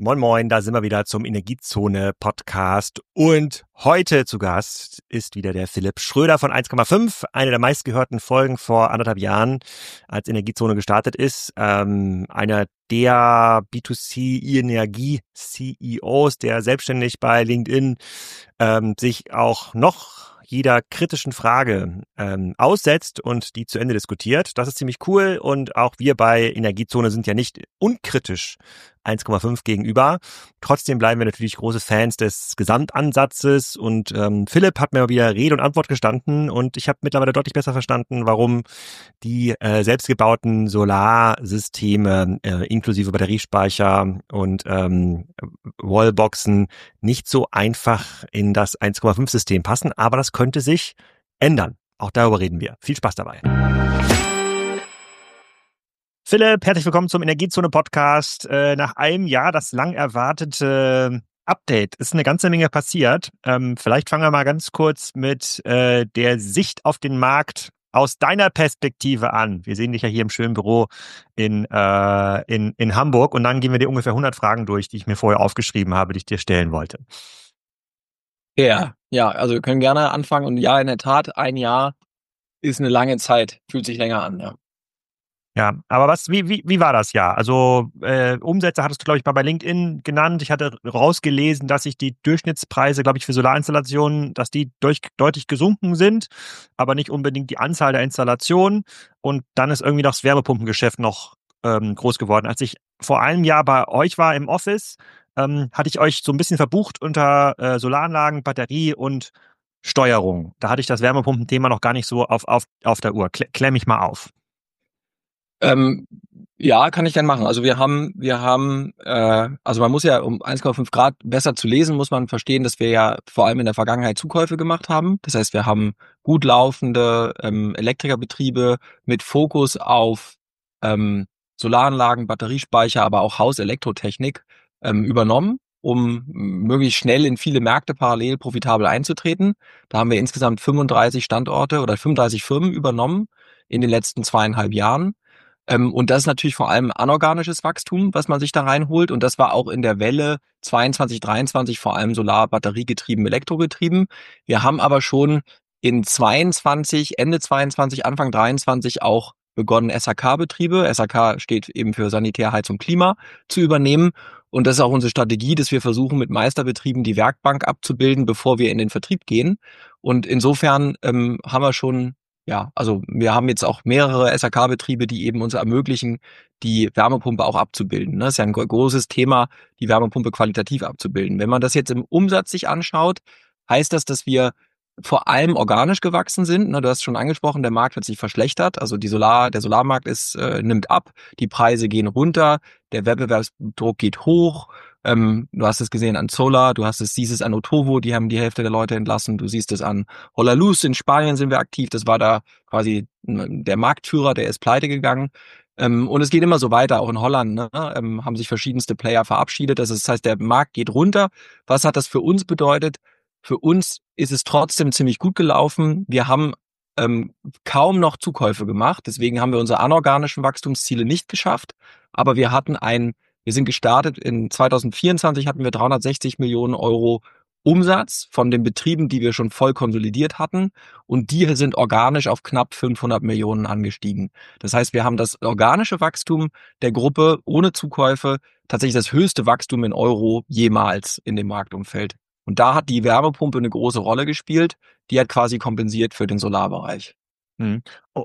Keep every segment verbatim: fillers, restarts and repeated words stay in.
Moin Moin, da sind wir wieder zum Energiezone-Podcast und heute zu Gast ist wieder der Philipp Schröder von eins Komma fünf, eine der meistgehörten Folgen vor anderthalb Jahren, als Energiezone gestartet ist. Ähm, einer der B zwei C-Energie-C E Os, der selbstständig bei LinkedIn ähm, sich auch noch jeder kritischen Frage ähm, aussetzt und die zu Ende diskutiert. Das ist ziemlich cool und auch wir bei Energiezone sind ja nicht unkritisch eins Komma fünf gegenüber. Trotzdem bleiben wir natürlich große Fans des Gesamtansatzes und ähm, Philipp hat mir mal wieder Rede und Antwort gestanden und ich habe mittlerweile deutlich besser verstanden, warum die äh, selbstgebauten Solarsysteme äh, inklusive Batteriespeicher und ähm, Wallboxen nicht so einfach in das eins Komma fünf System passen, aber das könnte sich ändern. Auch darüber reden wir. Viel Spaß dabei. Philipp, herzlich willkommen zum Energiezone-Podcast. Äh, nach einem Jahr das lang erwartete Update. Ist eine ganze Menge passiert. Ähm, vielleicht fangen wir mal ganz kurz mit äh, der Sicht auf den Markt aus deiner Perspektive an. Wir sehen dich ja hier im schönen Büro in, äh, in, in Hamburg und dann gehen wir dir ungefähr hundert Fragen durch, die ich mir vorher aufgeschrieben habe, die ich dir stellen wollte. Ja, ja, also wir können gerne anfangen und ja, in der Tat, ein Jahr ist eine lange Zeit, fühlt sich länger an, ja. Ja, aber was, wie, wie, wie war das Jahr? Also äh, Umsätze hattest du, glaube ich, mal bei LinkedIn genannt. Ich hatte rausgelesen, dass sich die Durchschnittspreise, glaube ich, für Solarinstallationen, dass die durch, deutlich gesunken sind, aber nicht unbedingt die Anzahl der Installationen. Und dann ist irgendwie noch das Wärmepumpengeschäft noch ähm, groß geworden. Als ich vor einem Jahr bei euch war im Office, ähm, hatte ich euch so ein bisschen verbucht unter äh, Solaranlagen, Batterie und Steuerung. Da hatte ich das Wärmepumpenthema noch gar nicht so auf, auf, auf der Uhr. Kle- Klemm mich mal auf. Ähm, ja, kann ich gerne machen. Also wir haben, wir haben, äh, also man muss ja, um eins Komma fünf Grad besser zu lesen, muss man verstehen, dass wir ja vor allem in der Vergangenheit Zukäufe gemacht haben. Das heißt, wir haben gut laufende ähm, Elektrikerbetriebe mit Fokus auf ähm, Solaranlagen, Batteriespeicher, aber auch Hauselektrotechnik ähm, übernommen, um möglichst schnell in viele Märkte parallel profitabel einzutreten. Da haben wir insgesamt fünfunddreißig Standorte oder fünfunddreißig Firmen übernommen in den letzten zweieinhalb Jahren. Ähm, und das ist natürlich vor allem anorganisches Wachstum, was man sich da reinholt. Und das war auch in der Welle zweiundzwanzig, dreiundzwanzig vor allem Solar, Batteriegetrieben, Elektrogetrieben. Wir haben aber schon in zweiundzwanzig, Ende zweiundzwanzig, Anfang dreiundzwanzig auch begonnen, S H K-Betriebe, S H K steht eben für Sanitär, Heizung, Klima, zu übernehmen. Und das ist auch unsere Strategie, dass wir versuchen, mit Meisterbetrieben die Werkbank abzubilden, bevor wir in den Vertrieb gehen. Und insofern ähm, haben wir schon Ja, also wir haben jetzt auch mehrere S H K-Betriebe, die eben uns ermöglichen, die Wärmepumpe auch abzubilden. Das ist ja ein großes Thema, die Wärmepumpe qualitativ abzubilden. Wenn man das jetzt im Umsatz sich anschaut, heißt das, dass wir vor allem organisch gewachsen sind. Du hast schon angesprochen, der Markt hat sich verschlechtert. Also die Solar, der Solarmarkt ist, äh, nimmt ab, die Preise gehen runter, der Wettbewerbsdruck geht hoch. Ähm, du hast es gesehen an Solar, du hast es, siehst es an Otovo, die haben die Hälfte der Leute entlassen. Du siehst es an Holaluz, in Spanien sind wir aktiv. Das war da quasi der Marktführer, der ist pleite gegangen. Ähm, und es geht immer so weiter, auch in Holland, ne, ähm, haben sich verschiedenste Player verabschiedet. Das, ist, das heißt, der Markt geht runter. Was hat das für uns bedeutet? Für uns ist es trotzdem ziemlich gut gelaufen. Wir haben ähm, kaum noch Zukäufe gemacht. Deswegen haben wir unsere anorganischen Wachstumsziele nicht geschafft. Aber wir hatten ein, wir sind gestartet in zwanzig vierundzwanzig hatten wir dreihundertsechzig Millionen Euro Umsatz von den Betrieben, die wir schon voll konsolidiert hatten. Und die sind organisch auf knapp fünfhundert Millionen angestiegen. Das heißt, wir haben das organische Wachstum der Gruppe ohne Zukäufe tatsächlich das höchste Wachstum in Euro jemals in dem Marktumfeld. Und da hat die Wärmepumpe eine große Rolle gespielt. Die hat quasi kompensiert für den Solarbereich. Mhm.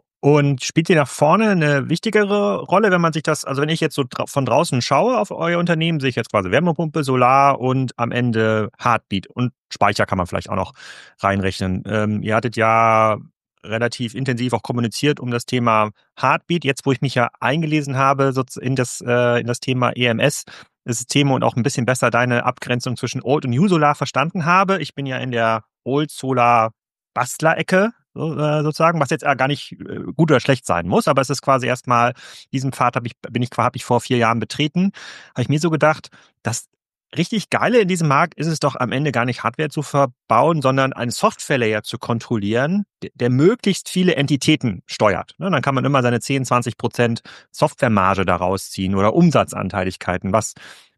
Und spielt die nach vorne eine wichtigere Rolle, wenn man sich das, also wenn ich jetzt so dra- von draußen schaue auf euer Unternehmen, sehe ich jetzt quasi Wärmepumpe, Solar und am Ende Heartbeat und Speicher kann man vielleicht auch noch reinrechnen. Ähm, ihr hattet ja relativ intensiv auch kommuniziert um das Thema Heartbeat. Jetzt, wo ich mich ja eingelesen habe so in das, äh, in das Thema E M S, Systeme und auch ein bisschen besser deine Abgrenzung zwischen Old und New Solar verstanden habe. Ich bin ja in der Old Solar Bastler-Ecke, so, äh, sozusagen, was jetzt äh, gar nicht äh, gut oder schlecht sein muss, aber es ist quasi erstmal, diesen Pfad hab ich, bin ich, habe ich vor vier Jahren betreten, habe ich mir so gedacht, das richtig Geile in diesem Markt ist es doch am Ende gar nicht Hardware zu verbauen, sondern einen Software-Layer zu kontrollieren, der, der möglichst viele Entitäten steuert. Ne, dann kann man immer seine zehn, zwanzig Prozent Softwaremarge daraus ziehen oder Umsatzanteiligkeiten, was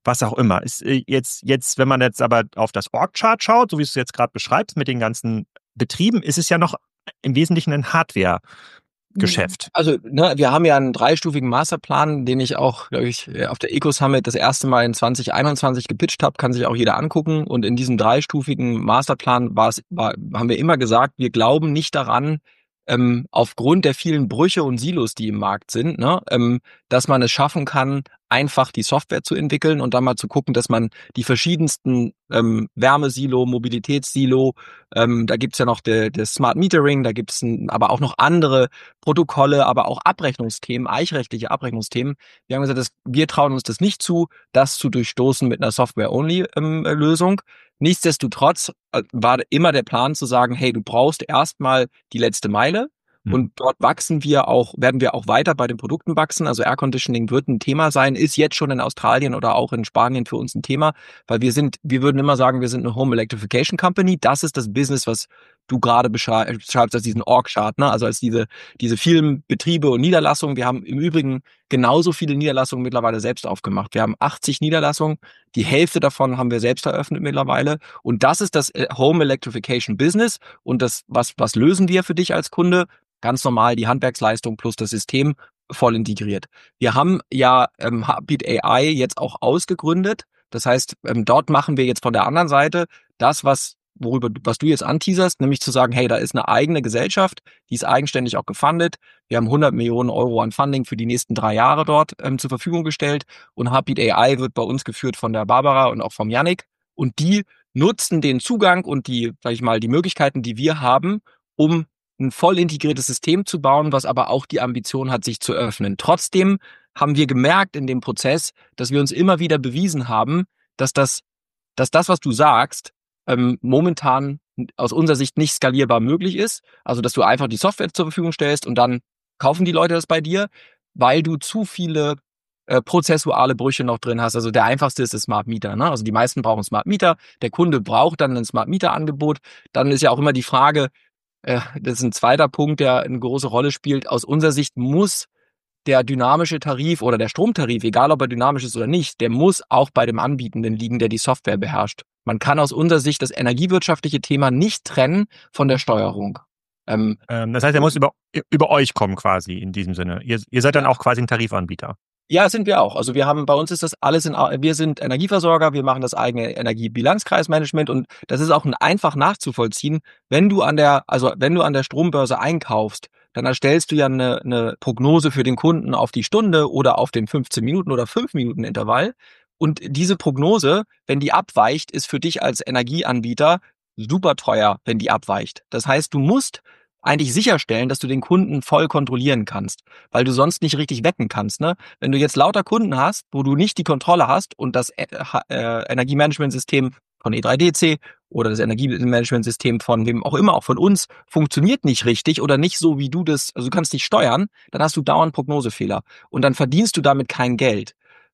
was auch immer. Ist äh, jetzt, jetzt, wenn man jetzt aber auf das Org-Chart schaut, so wie du es jetzt gerade beschreibst, mit den ganzen Betrieben, ist es ja noch im Wesentlichen ein Hardware-Geschäft. Also, ne, wir haben ja einen dreistufigen Masterplan, den ich auch, glaube ich, auf der Eco Summit das erste Mal in zwanzig einundzwanzig gepitcht habe, kann sich auch jeder angucken. Und in diesem dreistufigen Masterplan war es, war, haben wir immer gesagt, wir glauben nicht daran, ähm, aufgrund der vielen Brüche und Silos, die im Markt sind, ne, ähm, dass man es schaffen kann, einfach die Software zu entwickeln und dann mal zu gucken, dass man die verschiedensten ähm, Wärmesilo, Mobilitätssilo, ähm, da gibt's ja noch der de Smart Metering, da gibt's ein, aber auch noch andere Protokolle, aber auch Abrechnungsthemen, eichrechtliche Abrechnungsthemen. Wir haben gesagt, dass wir trauen uns das nicht zu, das zu durchstoßen mit einer Software-Only-Lösung. Nichtsdestotrotz äh, war immer der Plan zu sagen, hey, du brauchst erstmal die letzte Meile. Und dort wachsen wir auch, werden wir auch weiter bei den Produkten wachsen. Also Air Conditioning wird ein Thema sein, ist jetzt schon in Australien oder auch in Spanien für uns ein Thema, weil wir sind, wir würden immer sagen, wir sind eine Home Electrification Company. Das ist das Business, was du gerade beschreibst als diesen Org-Chart, ne? Also als diese, diese vielen Betriebe und Niederlassungen. Wir haben im Übrigen genauso viele Niederlassungen mittlerweile selbst aufgemacht. Wir haben achtzig Niederlassungen. Die Hälfte davon haben wir selbst eröffnet mittlerweile. Und das ist das Home Electrification Business. Und das, was, was lösen wir für dich als Kunde? Ganz normal die Handwerksleistung plus das System voll integriert. Wir haben ja ähm, Heartbeat A I jetzt auch ausgegründet. Das heißt, ähm, dort machen wir jetzt von der anderen Seite das, was worüber was du jetzt anteaserst, nämlich zu sagen, hey, da ist eine eigene Gesellschaft, die ist eigenständig auch gefundet. Wir haben hundert Millionen Euro an Funding für die nächsten drei Jahre dort ähm, zur Verfügung gestellt. Und Heartbeat A I wird bei uns geführt von der Barbara und auch vom Yannick. Und die nutzen den Zugang und die, sag ich mal, die Möglichkeiten, die wir haben, um ein voll integriertes System zu bauen, was aber auch die Ambition hat, sich zu öffnen. Trotzdem haben wir gemerkt in dem Prozess, dass wir uns immer wieder bewiesen haben, dass das, dass das, was du sagst, ähm, momentan aus unserer Sicht nicht skalierbar möglich ist. Also, dass du einfach die Software zur Verfügung stellst und dann kaufen die Leute das bei dir, weil du zu viele äh, prozessuale Brüche noch drin hast. Also der einfachste ist das Smart Meter, ne? Also die meisten brauchen Smart Meter. Der Kunde braucht dann ein Smart Meter Angebot. Dann ist ja auch immer die Frage, das ist ein zweiter Punkt, der eine große Rolle spielt. Aus unserer Sicht muss der dynamische Tarif oder der Stromtarif, egal ob er dynamisch ist oder nicht, der muss auch bei dem Anbietenden liegen, der die Software beherrscht. Man kann aus unserer Sicht das energiewirtschaftliche Thema nicht trennen von der Steuerung. Ähm, ähm, das heißt, er muss über, über euch kommen quasi in diesem Sinne. Ihr, ihr seid dann auch quasi ein Tarifanbieter. Ja, sind wir auch. Also wir haben, bei uns ist das alles in, wir sind Energieversorger, wir machen das eigene Energiebilanzkreismanagement und das ist auch ein einfach nachzuvollziehen. Wenn du an der, also wenn du an der Strombörse einkaufst, dann erstellst du ja eine, eine Prognose für den Kunden auf die Stunde oder auf den fünfzehn Minuten oder fünf Minuten Intervall. Und diese Prognose, wenn die abweicht, ist für dich als Energieanbieter super teuer, wenn die abweicht. Das heißt, du musst eigentlich sicherstellen, dass du den Kunden voll kontrollieren kannst, weil du sonst nicht richtig wecken kannst. Ne? Wenn du jetzt lauter Kunden hast, wo du nicht die Kontrolle hast und das äh, äh, Energiemanagementsystem von E drei D C oder das Energiemanagementsystem von wem auch immer, auch von uns, funktioniert nicht richtig oder nicht so, wie du das, also du kannst nicht steuern, dann hast du dauernd Prognosefehler und dann verdienst du damit kein Geld.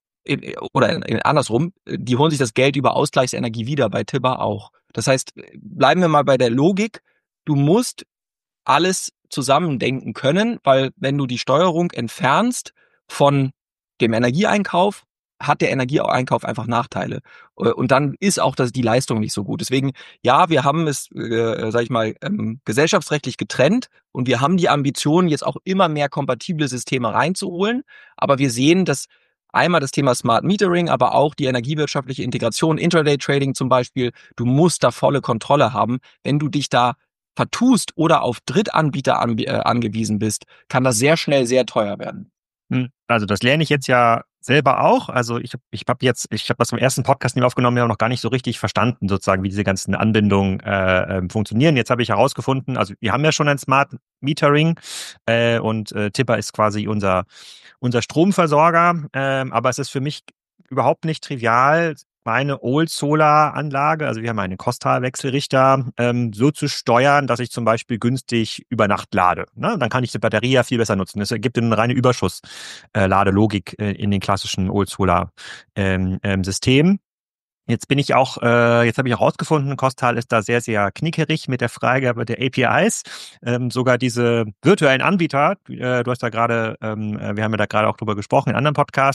Oder andersrum, die holen sich das Geld über Ausgleichsenergie wieder, bei Tibber auch. Das heißt, bleiben wir mal bei der Logik, du musst alles zusammendenken können, weil wenn du die Steuerung entfernst von dem Energieeinkauf, hat der Energieeinkauf einfach Nachteile. Und dann ist auch das, die Leistung nicht so gut. Deswegen, ja, wir haben es, äh, sag ich mal, ähm, gesellschaftsrechtlich getrennt und wir haben die Ambition, jetzt auch immer mehr kompatible Systeme reinzuholen. Aber wir sehen, dass einmal das Thema Smart Metering, aber auch die energiewirtschaftliche Integration, Intraday-Trading zum Beispiel, du musst da volle Kontrolle haben. Wenn du dich da vertust oder auf Drittanbieter ange- äh, angewiesen bist, kann das sehr schnell sehr teuer werden. Also das lerne ich jetzt ja selber auch. Also ich habe ich hab jetzt, ich habe das im ersten Podcast nicht aufgenommen, wir haben noch gar nicht so richtig verstanden, sozusagen, wie diese ganzen Anbindungen äh, äh, funktionieren. Jetzt habe ich herausgefunden, also wir haben ja schon ein Smart Metering äh, und äh, Tibber ist quasi unser unser Stromversorger, äh, aber es ist für mich überhaupt nicht trivial, meine Old-Solar-Anlage, also wir haben einen Kostal-Wechselrichter, ähm, so zu steuern, dass ich zum Beispiel günstig über Nacht lade. Ne? Dann kann ich die Batterie ja viel besser nutzen. Das ergibt eine reine Überschuss-Ladelogik äh, in den klassischen Old-Solar-Systemen. Ähm, ähm, Jetzt bin ich auch, äh, jetzt habe ich auch rausgefunden, Kostal ist da sehr, sehr knickerig mit der Freigabe der A P Is. Ähm, sogar diese virtuellen Anbieter, äh, du hast da gerade, ähm, wir haben ja da gerade auch drüber gesprochen in einem anderen Podcast,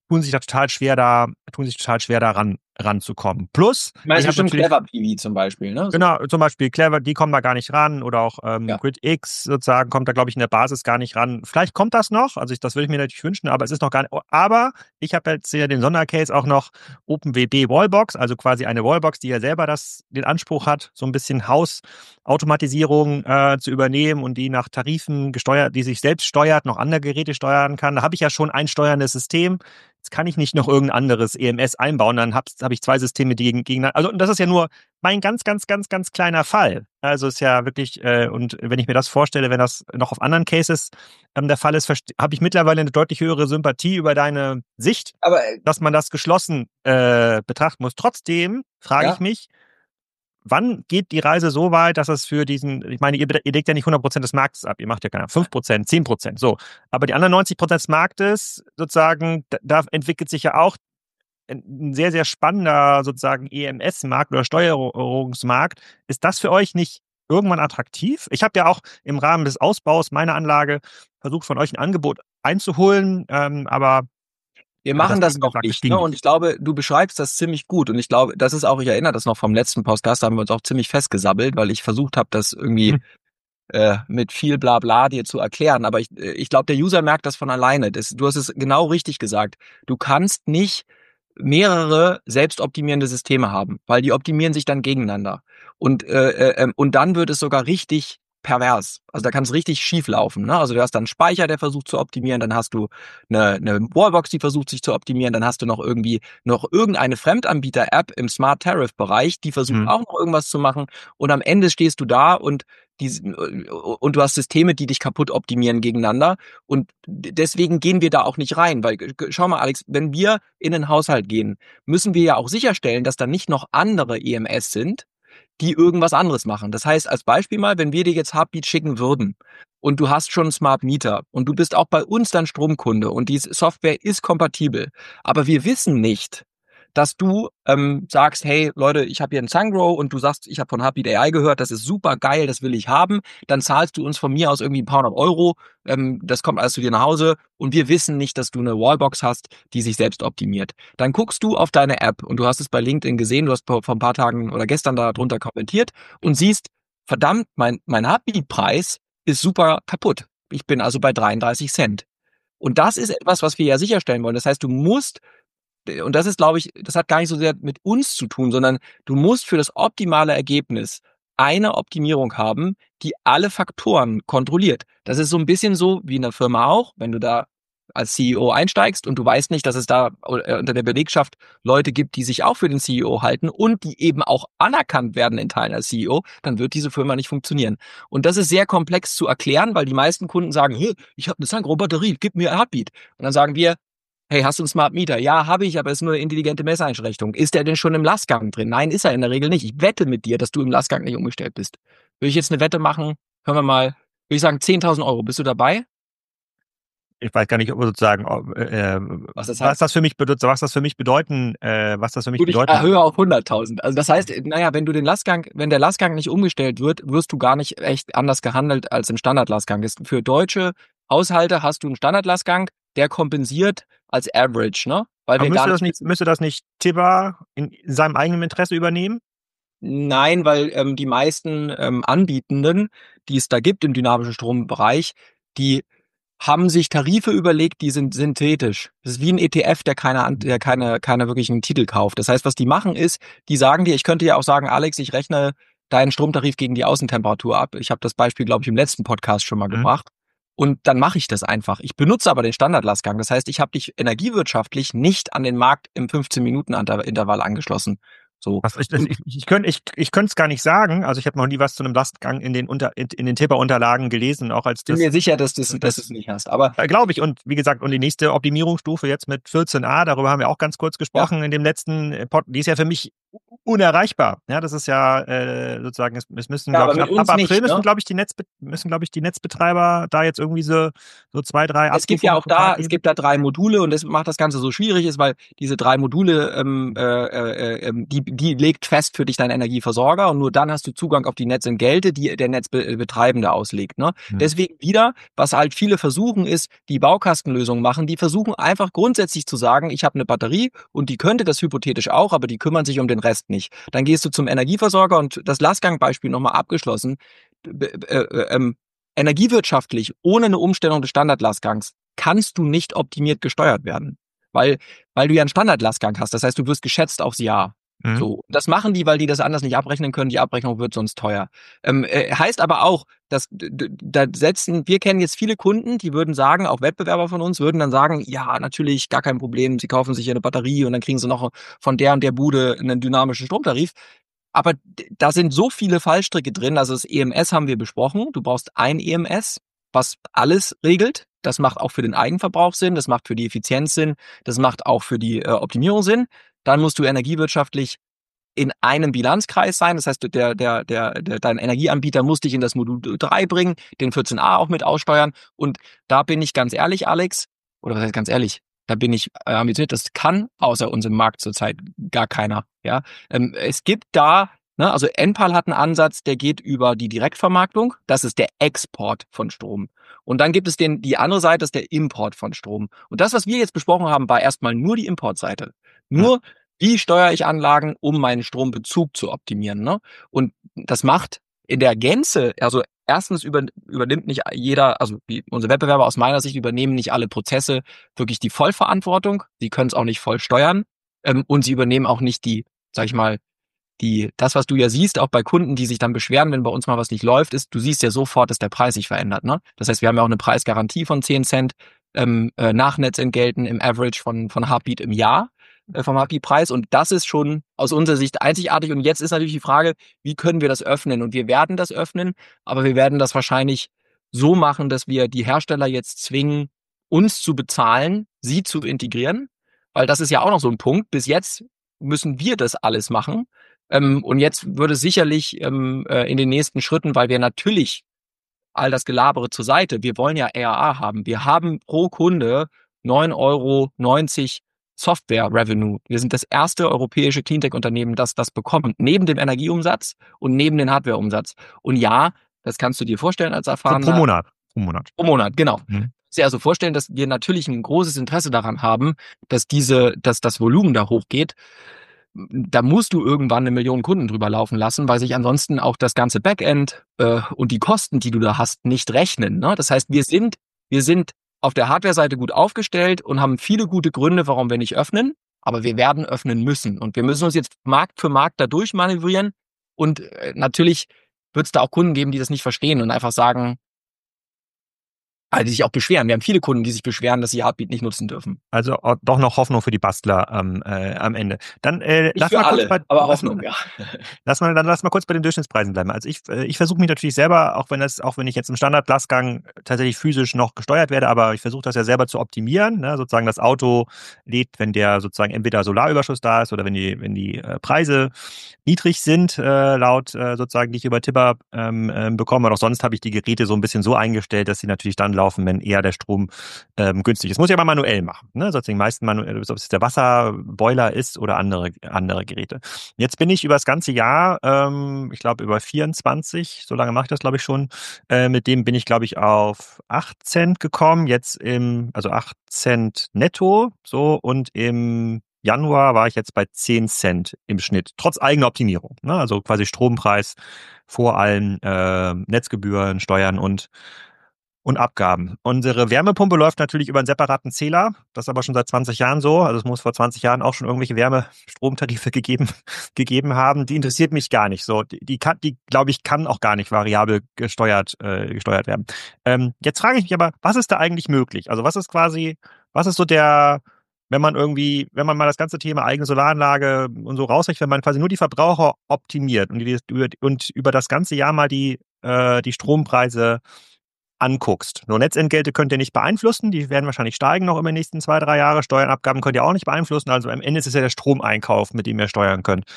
tun sich da total schwer, da tun sich total schwer daran ranzukommen. Plus, Ich meine, ich habe bestimmt natürlich Clever P V zum Beispiel, ne? So. genau, zum Beispiel Clever, die kommen da gar nicht ran oder auch ähm, Ja. GridX sozusagen kommt da, glaube ich, in der Basis gar nicht ran. Vielleicht kommt das noch, also ich, das würde ich mir natürlich wünschen, aber es ist noch gar nicht. Aber ich habe jetzt hier den Sondercase auch noch OpenWB Wallbox, also quasi eine Wallbox, die ja selber das, den Anspruch hat, so ein bisschen Hausautomatisierung äh, zu übernehmen und die nach Tarifen gesteuert, die sich selbst steuert, noch andere Geräte steuern kann. Da habe ich ja schon ein steuerndes System. Jetzt kann ich nicht noch irgendein anderes E M S einbauen, dann habe hab ich zwei Systeme, die gegen, gegeneinander. Also, und das ist ja nur mein ganz, ganz, ganz, ganz kleiner Fall. Also ist ja wirklich, äh, und wenn ich mir das vorstelle, wenn das noch auf anderen Cases ähm, der Fall ist, habe ich mittlerweile eine deutlich höhere Sympathie über deine Sicht, Aber äh, dass man das geschlossen äh, betrachten muss. Trotzdem frage ja, ich mich, wann geht die Reise so weit, dass es für diesen, ich meine, ihr, ihr deckt ja nicht hundert Prozent des Marktes ab, ihr macht ja keine fünf Prozent, zehn Prozent, so. Aber die anderen neunzig Prozent des Marktes, sozusagen, da, da entwickelt sich ja auch ein sehr, sehr spannender sozusagen E M S-Markt oder Steuerungsmarkt. Ist das für euch nicht irgendwann attraktiv? Ich habe ja auch im Rahmen des Ausbaus meiner Anlage versucht, von euch ein Angebot einzuholen, ähm, aber wir ja, machen das, das wie noch gesagt, das nicht, ging ne? Und nicht. ich glaube, du beschreibst das ziemlich gut. Und ich glaube, das ist auch, ich erinnere das noch vom letzten Podcast, da haben wir uns auch ziemlich festgesabbelt, weil ich versucht habe, das irgendwie Hm. äh, mit viel Blabla dir zu erklären. Aber ich, äh, ich glaube, der User merkt das von alleine. Das, du hast es genau richtig gesagt. Du kannst nicht mehrere selbstoptimierende Systeme haben, weil die optimieren sich dann gegeneinander. Und, äh, äh, und dann wird es sogar richtig pervers. Also da kann es richtig schief laufen. Ne? Also du hast dann einen Speicher, der versucht zu optimieren, dann hast du eine, eine Wallbox, die versucht sich zu optimieren, dann hast du noch irgendwie noch irgendeine Fremdanbieter-App im Smart Tariff-Bereich, die versucht Hm. auch noch irgendwas zu machen. Und am Ende stehst du da und die, und du hast Systeme, die dich kaputt optimieren gegeneinander. Und deswegen gehen wir da auch nicht rein. Weil, schau mal, Alex, wenn wir in den Haushalt gehen, müssen wir ja auch sicherstellen, dass da nicht noch andere E M S sind, die irgendwas anderes machen. Das heißt, als Beispiel mal, wenn wir dir jetzt Heartbeat schicken würden und du hast schon einen Smart Meter und du bist auch bei uns dann Stromkunde und die Software ist kompatibel, aber wir wissen nicht, dass du ähm, sagst, hey Leute, ich habe hier einen Sungrow und du sagst, ich habe von Heartbeat A I gehört, das ist super geil, das will ich haben, dann zahlst du uns von mir aus irgendwie ein paar hundert Euro, ähm, das kommt alles zu dir nach Hause und wir wissen nicht, dass du eine Wallbox hast, die sich selbst optimiert. Dann guckst du auf deine App und du hast es bei LinkedIn gesehen, du hast vor ein paar Tagen oder gestern da drunter kommentiert und siehst, verdammt, mein, mein Heartbeat-Preis ist super kaputt. Ich bin also bei dreiunddreißig Cent. Und das ist etwas, was wir ja sicherstellen wollen. Das heißt, du musst und das ist, glaube ich, das hat gar nicht so sehr mit uns zu tun, sondern du musst für das optimale Ergebnis eine Optimierung haben, die alle Faktoren kontrolliert. Das ist so ein bisschen so wie in der Firma auch, wenn du da als C E O einsteigst und du weißt nicht, dass es da unter der Belegschaft Leute gibt, die sich auch für den C E O halten und die eben auch anerkannt werden in Teilen als C E O, dann wird diese Firma nicht funktionieren. Und das ist sehr komplex zu erklären, weil die meisten Kunden sagen, hey, ich habe eine Sungrow-Batterie, gib mir Heartbeat. Und dann sagen wir, hey, hast du einen Smart Meter? Ja, habe ich, aber es ist nur eine intelligente Messeinrichtung. Ist der denn schon im Lastgang drin? Nein, ist er in der Regel nicht. Ich wette mit dir, dass du im Lastgang nicht umgestellt bist. Würde ich jetzt eine Wette machen, hören wir mal, würde ich sagen zehntausend Euro. Bist du dabei? Ich weiß gar nicht, ob sozusagen, ob, äh, Was das was heißt? das für mich bedeutet, was das für mich bedeuten, äh, was das für mich Würde ich bedeuten. erhöhe auf hunderttausend. Also das heißt, naja, wenn du den Lastgang, wenn der Lastgang nicht umgestellt wird, wirst du gar nicht echt anders gehandelt als im Standardlastgang. Für deutsche Haushalte hast du einen Standardlastgang, der kompensiert als Average, ne? Weil Aber wir müsste gar das nicht nicht, wissen. müsste das nicht Tibber in seinem eigenen Interesse übernehmen? Nein, weil ähm, die meisten ähm, Anbietenden, die es da gibt im dynamischen Strombereich, die haben sich Tarife überlegt, die sind synthetisch. Das ist wie ein E T F, der keine, An- der keine, keine wirklichen Titel kauft. Das heißt, was die machen ist, die sagen dir, ich könnte ja auch sagen, Alex, ich rechne deinen Stromtarif gegen die Außentemperatur ab. Ich habe das Beispiel, glaube ich, im letzten Podcast schon mal Mhm. gebracht. Und dann mache ich das einfach. Ich benutze aber den Standardlastgang. Das heißt, ich habe dich energiewirtschaftlich nicht an den Markt im fünfzehn-Minuten-Intervall angeschlossen. So. Was, ich, Und ich, ich könnte ich, ich könnte es gar nicht sagen. Also ich habe noch nie was zu einem Lastgang in den unter in, in den Tibber-Unterlagen gelesen, auch als bin das, mir sicher, dass du es dass das du's nicht hast. Aber äh, glaube ich. Und wie gesagt, und die nächste Optimierungsstufe jetzt mit vierzehn a, darüber haben wir auch ganz kurz ja, gesprochen in dem letzten äh, Pod, die ist ja für mich unerreichbar. Ja, das ist ja äh, sozusagen, es, es müssen, Ja, glaube aber ich, mit ab, uns ab April nicht, müssen, ne? glaube ich, die Netzbe müssen, glaube ich, die Netzbetreiber da jetzt irgendwie so, so zwei, drei Es gibt ja Abrufungen auch pro da, Tag es geben. gibt da drei Module und das macht das Ganze so schwierig ist, weil diese drei Module, ähm, äh, äh, äh, die, die legt fest für dich dein Energieversorger und nur dann hast du Zugang auf die Netzentgelte, die der Netzbetreibende auslegt. Ne? Hm. Deswegen wieder, was halt viele versuchen, ist, die Baukastenlösung machen. Die versuchen einfach grundsätzlich zu sagen, ich habe eine Batterie und die könnte das hypothetisch auch, aber die kümmern sich um den Rest nicht. Dann gehst du zum Energieversorger und das Lastgangbeispiel nochmal abgeschlossen. Äh, äh, ähm, Energiewirtschaftlich ohne eine Umstellung des Standardlastgangs kannst du nicht optimiert gesteuert werden, weil weil du ja einen Standardlastgang hast. Das heißt, du wirst geschätzt aufs Jahr. Mhm. So, das machen die, weil die das anders nicht abrechnen können. Die Abrechnung wird sonst teuer. Ähm, äh, heißt aber auch, dass da setzen, wir kennen jetzt viele Kunden, die würden sagen, auch Wettbewerber von uns würden dann sagen, ja, natürlich, gar kein Problem. Sie kaufen sich hier eine Batterie und dann kriegen sie noch von der und der Bude einen dynamischen Stromtarif. Aber da sind so viele Fallstricke drin. Also das E M S haben wir besprochen. Du brauchst ein E M S, was alles regelt. Das macht auch für den Eigenverbrauch Sinn. Das macht für die Effizienz Sinn. Das macht auch für die äh, Optimierung Sinn. Dann musst du energiewirtschaftlich in einem Bilanzkreis sein. Das heißt, der, der, der, der, dein Energieanbieter muss dich in das Modul drei bringen, den vierzehn a auch mit aussteuern. Und da bin ich ganz ehrlich, Alex, oder was heißt ganz ehrlich? Da bin ich äh, ambitioniert. Das kann außer uns im Markt zurzeit gar keiner. Ja, ähm, es gibt da, ne, also Enpal hat einen Ansatz, der geht über die Direktvermarktung. Das ist der Export von Strom. Und dann gibt es den, die andere Seite, das ist der Import von Strom. Und das, was wir jetzt besprochen haben, war erstmal nur die Importseite. Nur, wie steuere ich Anlagen, um meinen Strombezug zu optimieren, ne? Und das macht in der Gänze, also erstens über, übernimmt nicht jeder, also die, unsere Wettbewerber aus meiner Sicht übernehmen nicht alle Prozesse wirklich die Vollverantwortung. Sie können es auch nicht voll steuern. Ähm, und sie übernehmen auch nicht die, sag ich mal, die, das, was du ja siehst, auch bei Kunden, die sich dann beschweren, wenn bei uns mal was nicht läuft, ist, du siehst ja sofort, dass der Preis sich verändert, ne? Das heißt, wir haben ja auch eine Preisgarantie von zehn Cent ähm, äh, Nachnetzentgelten im Average von, von Heartbeat im Jahr, äh, vom Heartbeat-Preis. Und das ist schon aus unserer Sicht einzigartig. Und jetzt ist natürlich die Frage, wie können wir das öffnen? Und wir werden das öffnen, aber wir werden das wahrscheinlich so machen, dass wir die Hersteller jetzt zwingen, uns zu bezahlen, sie zu integrieren. Weil das ist ja auch noch so ein Punkt. Bis jetzt müssen wir das alles machen. Ähm, und jetzt würde sicherlich ähm, äh, in den nächsten Schritten, weil wir natürlich all das Gelabere zur Seite, wir wollen ja A R A haben. Wir haben pro Kunde neun Euro neunzig Software-Revenue. Wir sind das erste europäische Cleantech-Unternehmen, das das bekommt, neben dem Energieumsatz und neben dem Hardware-Umsatz. Und ja, das kannst du dir vorstellen als Pro, erfahrener. pro Monat. Pro Monat. Pro Monat, genau. Mhm. Sehr also vorstellen, dass wir natürlich ein großes Interesse daran haben, dass diese, dass das Volumen da hochgeht. Da musst du irgendwann eine Million Kunden drüber laufen lassen, weil sich ansonsten auch das ganze Backend äh, und die Kosten, die du da hast, nicht rechnen. Ne? Das heißt, wir sind, wir sind auf der Hardware-Seite gut aufgestellt und haben viele gute Gründe, warum wir nicht öffnen, aber wir werden öffnen müssen. Und wir müssen uns jetzt Markt für Markt da durchmanövrieren. Und äh, natürlich wird es da auch Kunden geben, die das nicht verstehen und einfach sagen, also die sich auch beschweren. Wir haben viele Kunden, die sich beschweren, dass sie Heartbeat nicht nutzen dürfen. Also oh, doch noch Hoffnung für die Bastler ähm, äh, am Ende. Dann äh, Nicht lass für mal kurz alle, bei, aber lass, Hoffnung, ja. lass mal dann lass mal kurz bei den Durchschnittspreisen bleiben. Also ich äh, ich versuche mich natürlich selber, auch wenn das auch wenn ich jetzt im Standardlastgang tatsächlich physisch noch gesteuert werde, aber ich versuche das ja selber zu optimieren, ne? Sozusagen das Auto lädt, wenn der sozusagen entweder Solarüberschuss da ist oder wenn die wenn die äh, Preise niedrig sind, äh, laut äh, sozusagen, die ich über Tipper ähm, äh, bekomme. Und auch sonst habe ich die Geräte so ein bisschen so eingestellt, dass sie natürlich dann laufen, wenn eher der Strom ähm, günstig ist. Muss ich aber manuell machen. Ne? Sozusagen meisten manuell, ob es der Wasserboiler ist oder andere andere Geräte. Jetzt bin ich über das ganze Jahr, ähm, ich glaube über vierundzwanzig, so lange mache ich das glaube ich schon, äh, mit dem bin ich glaube ich auf acht Cent gekommen. Jetzt im, also acht Cent netto, so, und im Januar war ich jetzt bei zehn Cent im Schnitt, trotz eigener Optimierung. Ne? Also quasi Strompreis vor allen äh, Netzgebühren, Steuern und, und Abgaben. Unsere Wärmepumpe läuft natürlich über einen separaten Zähler. Das ist aber schon seit zwanzig Jahren so. Also es muss vor zwanzig Jahren auch schon irgendwelche Wärmestromtarife gegeben, gegeben haben. Die interessiert mich gar nicht so. Die, die, kann, die glaube ich, kann auch gar nicht variabel gesteuert, äh, gesteuert werden. Ähm, jetzt frage ich mich aber, was ist da eigentlich möglich? Also was ist quasi, was ist so der... Wenn man irgendwie, wenn man mal das ganze Thema eigene Solaranlage und so rausrechnet, wenn man quasi nur die Verbraucher optimiert und, die, und über das ganze Jahr mal die, äh, die Strompreise anguckst. Nur Netzentgelte könnt ihr nicht beeinflussen, die werden wahrscheinlich steigen noch über die nächsten zwei, drei Jahre. Steuern, Abgaben könnt ihr auch nicht beeinflussen. Also am Ende ist es ja der Stromeinkauf, mit dem ihr steuern könnt.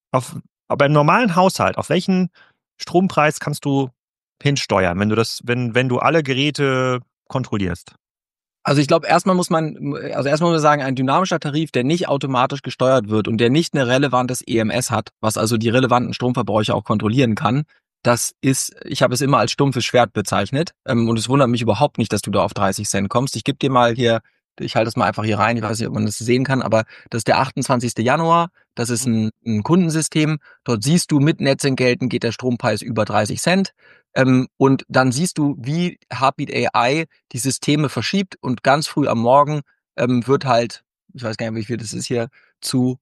auf, aber im normalen Haushalt, auf welchen Strompreis kannst du hinsteuern, wenn du das, wenn, wenn du alle Geräte kontrollierst? Also ich glaube, erstmal muss man, also erstmal muss man sagen, ein dynamischer Tarif, der nicht automatisch gesteuert wird und der nicht ein relevantes E M S hat, was also die relevanten Stromverbräuche auch kontrollieren kann, das ist, ich habe es immer als stumpfes Schwert bezeichnet. Ähm, und es wundert mich überhaupt nicht, dass du da auf dreißig Cent kommst. Ich gebe dir mal hier, ich halte es mal einfach hier rein, ich weiß nicht, ob man das sehen kann, aber das ist der achtundzwanzigste Januar, das ist ein, ein Kundensystem. Dort siehst du, mit Netzentgelten geht der Strompreis über dreißig Cent. Ähm, und dann siehst du, wie Heartbeat A I die Systeme verschiebt und ganz früh am Morgen ähm, wird halt, ich weiß gar nicht, wie viel das ist hier, zu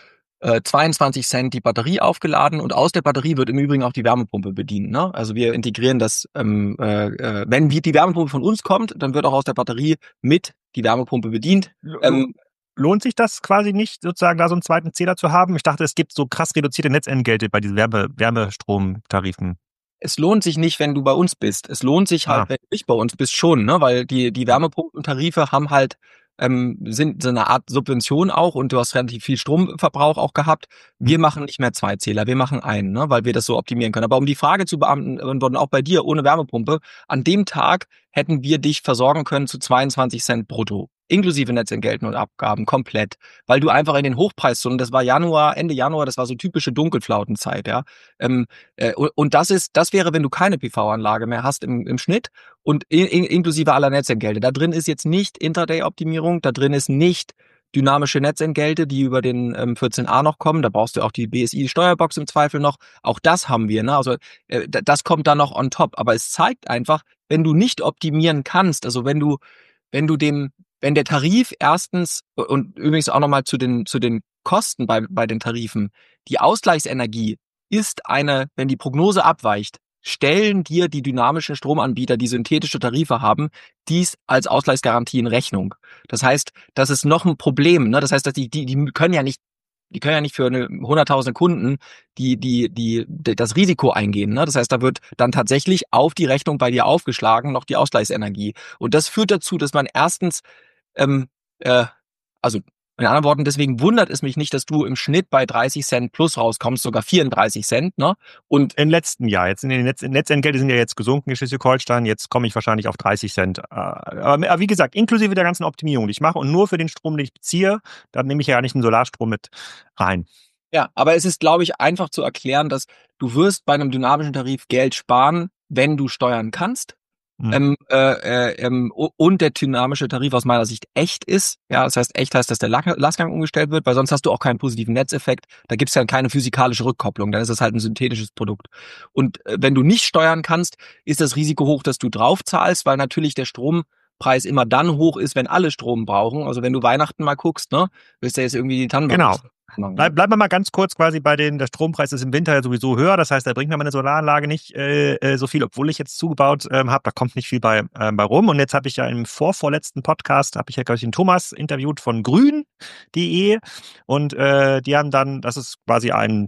äh, zweiundzwanzig Cent die Batterie aufgeladen und aus der Batterie wird im Übrigen auch die Wärmepumpe bedient. Ne? Also wir integrieren das, ähm, äh, äh, wenn wir, die Wärmepumpe von uns kommt, dann wird auch aus der Batterie mit die Wärmepumpe bedient. Ähm, Lohnt sich das quasi nicht, sozusagen da so einen zweiten Zähler zu haben? Ich dachte, es gibt so krass reduzierte Netzentgelte bei diesen Wärme, Wärmestromtarifen. Es lohnt sich nicht, wenn du bei uns bist. Es lohnt sich halt, Ah. wenn du nicht bei uns bist, schon, ne? Weil die, die Wärmepumpentarife haben halt, ähm, sind so eine Art Subvention auch und du hast relativ viel Stromverbrauch auch gehabt. Wir machen nicht mehr zwei Zähler, wir machen einen, ne? Weil wir das so optimieren können. Aber um die Frage zu beantworten, auch bei dir ohne Wärmepumpe, an dem Tag hätten wir dich versorgen können zu zweiundzwanzig Cent brutto. Inklusive Netzentgelten und Abgaben, komplett. Weil du einfach in den Hochpreiszonen, das war Januar, Ende Januar, das war so typische Dunkelflautenzeit, ja. Ähm, äh, und das ist, das wäre, wenn du keine P V-Anlage mehr hast im, im Schnitt und in, in, inklusive aller Netzentgelte. Da drin ist jetzt nicht Intraday-Optimierung, da drin ist nicht dynamische Netzentgelte, die über den ähm, vierzehn a noch kommen. Da brauchst du auch die B S I-Steuerbox im Zweifel noch. Auch das haben wir, ne? Also äh, das kommt dann noch on top. Aber es zeigt einfach, wenn du nicht optimieren kannst, also wenn du, wenn du dem, wenn der Tarif erstens und übrigens auch nochmal zu den zu den Kosten bei bei den Tarifen, die Ausgleichsenergie ist eine, wenn die Prognose abweicht, stellen dir die dynamischen Stromanbieter, die synthetische Tarife haben, dies als Ausgleichsgarantie in Rechnung. Das heißt, das ist noch ein Problem. Ne? Das heißt, dass die, die, die können ja nicht, die können ja nicht für eine hunderttausend Kunden die, die, die, die, das Risiko eingehen. Ne? Das heißt, da wird dann tatsächlich auf die Rechnung bei dir aufgeschlagen noch die Ausgleichsenergie. Und das führt dazu, dass man erstens ähm, äh, also in anderen Worten, deswegen wundert es mich nicht, dass du im Schnitt bei dreißig Cent plus rauskommst, sogar vierunddreißig Cent, ne? Und im letzten Jahr, jetzt in den Netz, Netzentgelte sind ja jetzt gesunken in Schleswig-Holstein, jetzt komme ich wahrscheinlich auf dreißig Cent. Aber, aber wie gesagt, inklusive der ganzen Optimierung, die ich mache und nur für den Strom, den ich beziehe, dann nehme ich ja nicht einen Solarstrom mit rein. Ja, aber es ist, glaube ich, einfach zu erklären, dass du wirst bei einem dynamischen Tarif Geld sparen, wenn du steuern kannst. Mhm. Ähm, äh, äh, ähm, und der dynamische Tarif aus meiner Sicht echt ist. Ja, das heißt, echt heißt, dass der Lastgang umgestellt wird, weil sonst hast du auch keinen positiven Netzeffekt. Da gibt's ja keine physikalische Rückkopplung, dann ist es halt ein synthetisches Produkt. Und äh, wenn du nicht steuern kannst, ist das Risiko hoch, dass du drauf zahlst, weil natürlich der Strompreis immer dann hoch ist, wenn alle Strom brauchen. Also wenn du Weihnachten mal guckst, ne, willst du jetzt irgendwie die Tannenbaum. Genau. Bleib, bleiben wir mal ganz kurz quasi bei den, der Strompreis ist im Winter ja sowieso höher, das heißt, da bringt mir meine Solaranlage nicht äh, so viel, obwohl ich jetzt zugebaut ähm, habe, da kommt nicht viel bei, äh, bei rum. Und jetzt habe ich ja im vorvorletzten Podcast, habe ich ja, glaube ich, den Thomas interviewt von grün punkt de und äh, die haben dann, das ist quasi ein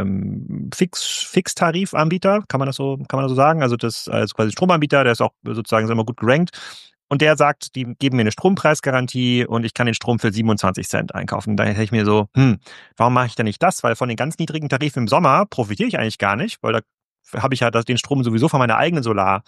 ähm, Fix, Fixtarifanbieter, kann man das so, kann man das so sagen, also das ist quasi Stromanbieter, der ist auch sozusagen immer gut gerankt. Und der sagt, die geben mir eine Strompreisgarantie und ich kann den Strom für siebenundzwanzig Cent einkaufen. Da hätte ich mir so, hm, warum mache ich denn nicht das? Weil von den ganz niedrigen Tarifen im Sommer profitiere ich eigentlich gar nicht, weil da habe ich ja den Strom sowieso von meiner eigenen Solaranlage.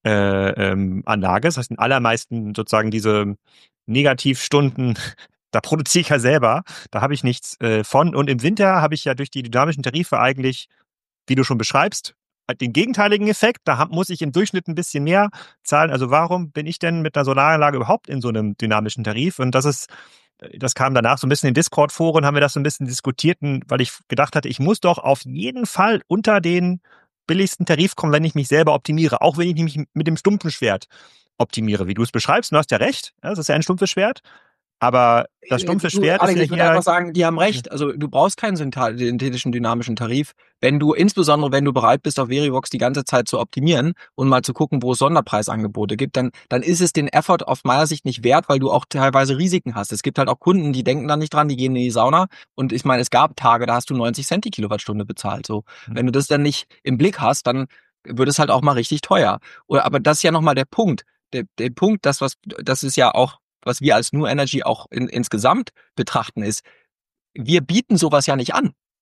Äh, ähm, Anlage. Das heißt, in allermeisten sozusagen diese Negativstunden, da produziere ich ja selber, da habe ich nichts äh, von. Und im Winter habe ich ja durch die dynamischen Tarife eigentlich, wie du schon beschreibst, den gegenteiligen Effekt. Da muss ich im Durchschnitt ein bisschen mehr zahlen. Also warum bin ich denn mit einer Solaranlage überhaupt in so einem dynamischen Tarif? Und das ist, das kam danach so ein bisschen in Discord-Foren, haben wir das so ein bisschen diskutiert, weil ich gedacht hatte, ich muss doch auf jeden Fall unter den billigsten Tarif kommen, wenn ich mich selber optimiere. Auch wenn ich mich mit dem stumpfen Schwert optimiere, wie du es beschreibst. Du hast ja recht, das ist ja ein stumpfes Schwert. Aber das stumpfe du, Schwert Alex, ist ja ich würde hier... einfach sagen, die haben recht. Also du brauchst keinen synthetischen dynamischen Tarif, wenn du, insbesondere wenn du bereit bist, auf Verivox die ganze Zeit zu optimieren und mal zu gucken, wo es Sonderpreisangebote gibt, dann, dann ist es den Effort aus meiner Sicht nicht wert, weil du auch teilweise Risiken hast. Es gibt halt auch Kunden, die denken da nicht dran, die gehen in die Sauna und ich meine, es gab Tage, da hast du neunzig Cent die Kilowattstunde bezahlt. So, mhm. Wenn du das dann nicht im Blick hast, dann wird es halt auch mal richtig teuer. Oder, aber das ist ja nochmal der Punkt. Der, der Punkt, das was, das ist ja auch was wir als New Energy auch in, insgesamt betrachten, ist, wir bieten sowas ja nicht an.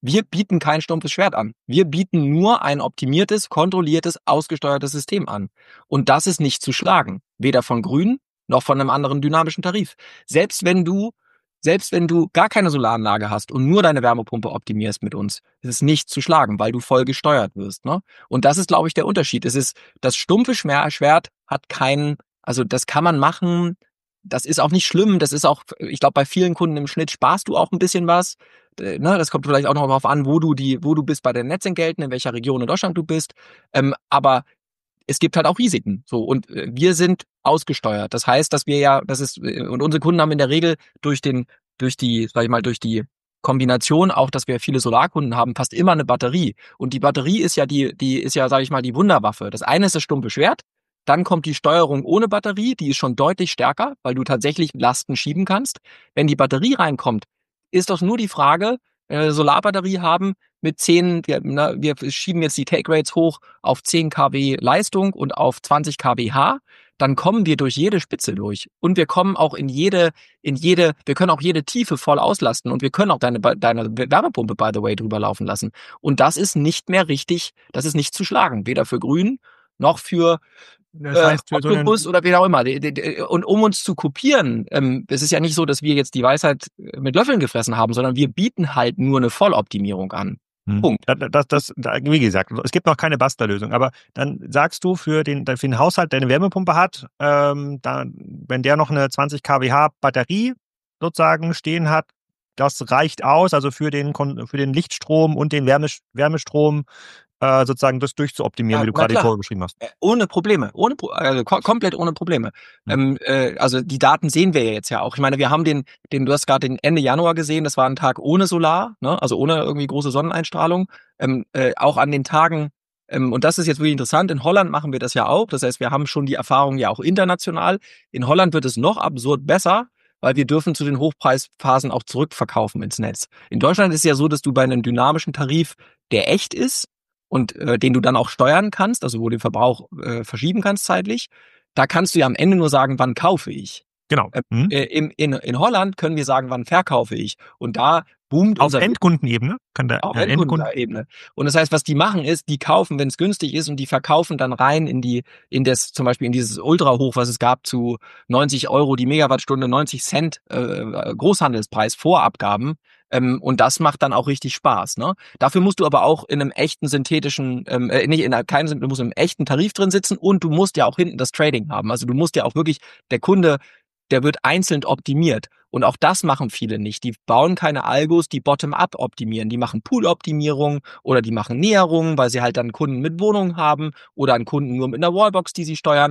Wir bieten kein stumpfes Schwert an. Wir bieten nur ein optimiertes, kontrolliertes, ausgesteuertes System an. Und das ist nicht zu schlagen. Weder von Grün noch von einem anderen dynamischen Tarif. Selbst wenn du, selbst wenn du gar keine Solaranlage hast und nur deine Wärmepumpe optimierst mit uns, ist es nicht zu schlagen, weil du voll gesteuert wirst, ne? Und das ist, glaube ich, der Unterschied. Es ist, das stumpfe Schwert hat keinen, also das kann man machen. Das ist auch nicht schlimm. Das ist auch, ich glaube, bei vielen Kunden im Schnitt sparst du auch ein bisschen was. Äh, Ne, das kommt vielleicht auch noch darauf an, wo du die, wo du bist bei den Netzentgelten, in welcher Region in Deutschland du bist. Ähm, aber es gibt halt auch Risiken. So, und äh, wir sind ausgesteuert. Das heißt, dass wir ja, das ist, äh, und unsere Kunden haben in der Regel durch den, durch die, sag ich mal, durch die Kombination auch, dass wir viele Solarkunden haben, fast immer eine Batterie. Und die Batterie ist ja die, die ist ja, sag ich mal, die Wunderwaffe. Das eine ist das stumpfe Schwert. Dann kommt die Steuerung ohne Batterie, die ist schon deutlich stärker, weil du tatsächlich Lasten schieben kannst. Wenn die Batterie reinkommt, ist doch nur die Frage, wenn wir eine Solarbatterie haben mit zehn, wir, na, wir schieben jetzt die Take Rates hoch auf zehn Kilowatt Leistung und auf zwanzig Kilowatt Peak, dann kommen wir durch jede Spitze durch. Und wir kommen auch in jede, in jede, wir können auch jede Tiefe voll auslasten und wir können auch deine, deine Wärmepumpe, by the way, drüber laufen lassen. Und das ist nicht mehr richtig, das ist nicht zu schlagen, weder für Grün noch für Das heißt, für so einen Octopus oder wie auch immer. Und um uns zu kopieren, ähm, es ist ja nicht so, dass wir jetzt die Weisheit mit Löffeln gefressen haben, sondern wir bieten halt nur eine Volloptimierung an. Hm. Punkt. Das, das, das, wie gesagt, es gibt noch keine Bastlerlösung, aber dann sagst du für den, für den Haushalt, der eine Wärmepumpe hat, ähm, dann, wenn der noch eine zwanzig Kilowatt Batterie sozusagen stehen hat, das reicht aus, also für den, für den Lichtstrom und den Wärmes, Wärmestrom äh, sozusagen das durchzuoptimieren, Ja, wie du na gerade klar. vorher beschrieben hast. Äh, Ohne Probleme, ohne Pro- also ko- komplett ohne Probleme. Hm. Ähm, äh, also die Daten sehen wir ja jetzt ja auch. Ich meine, wir haben den, den du hast gerade den Ende Januar gesehen. Das war ein Tag ohne Solar, ne? Also ohne irgendwie große Sonneneinstrahlung. Ähm, äh, auch an den Tagen. Ähm, und das ist jetzt wirklich interessant. In Holland machen wir das ja auch. Das heißt, wir haben schon die Erfahrung ja auch international. In Holland wird es noch absurd besser, weil wir dürfen zu den Hochpreisphasen auch zurückverkaufen ins Netz. In Deutschland ist es ja so, dass du bei einem dynamischen Tarif, der echt ist, und äh, den du dann auch steuern kannst, also wo du den Verbrauch äh, verschieben kannst zeitlich, da kannst du ja am Ende nur sagen, wann kaufe ich. Genau. Ähm, Hm. äh, im, in, in Holland können wir sagen, wann verkaufe ich. Und da boomt Auf unser Endkundenebene kann der auf äh, Endkunden. Endkundenebene. Und das heißt, was die machen ist, die kaufen, wenn es günstig ist, und die verkaufen dann rein in die, in das, zum Beispiel in dieses Ultra-Hoch, was es gab, zu neunzig Euro die Megawattstunde, neunzig Cent äh, Großhandelspreis vor Abgaben. Ähm, und das macht dann auch richtig Spaß, ne? Dafür musst du aber auch in einem echten synthetischen, ähm, äh, nicht in einer, keinen, du musst im echten Tarif drin sitzen und du musst ja auch hinten das Trading haben. Also du musst ja auch wirklich, der Kunde, der wird einzeln optimiert. Und auch das machen viele nicht. Die bauen keine Algos, die bottom-up optimieren. Die machen Pool-Optimierung oder die machen Näherungen, weil sie halt dann Kunden mit Wohnungen haben oder einen Kunden nur mit einer Wallbox, die sie steuern.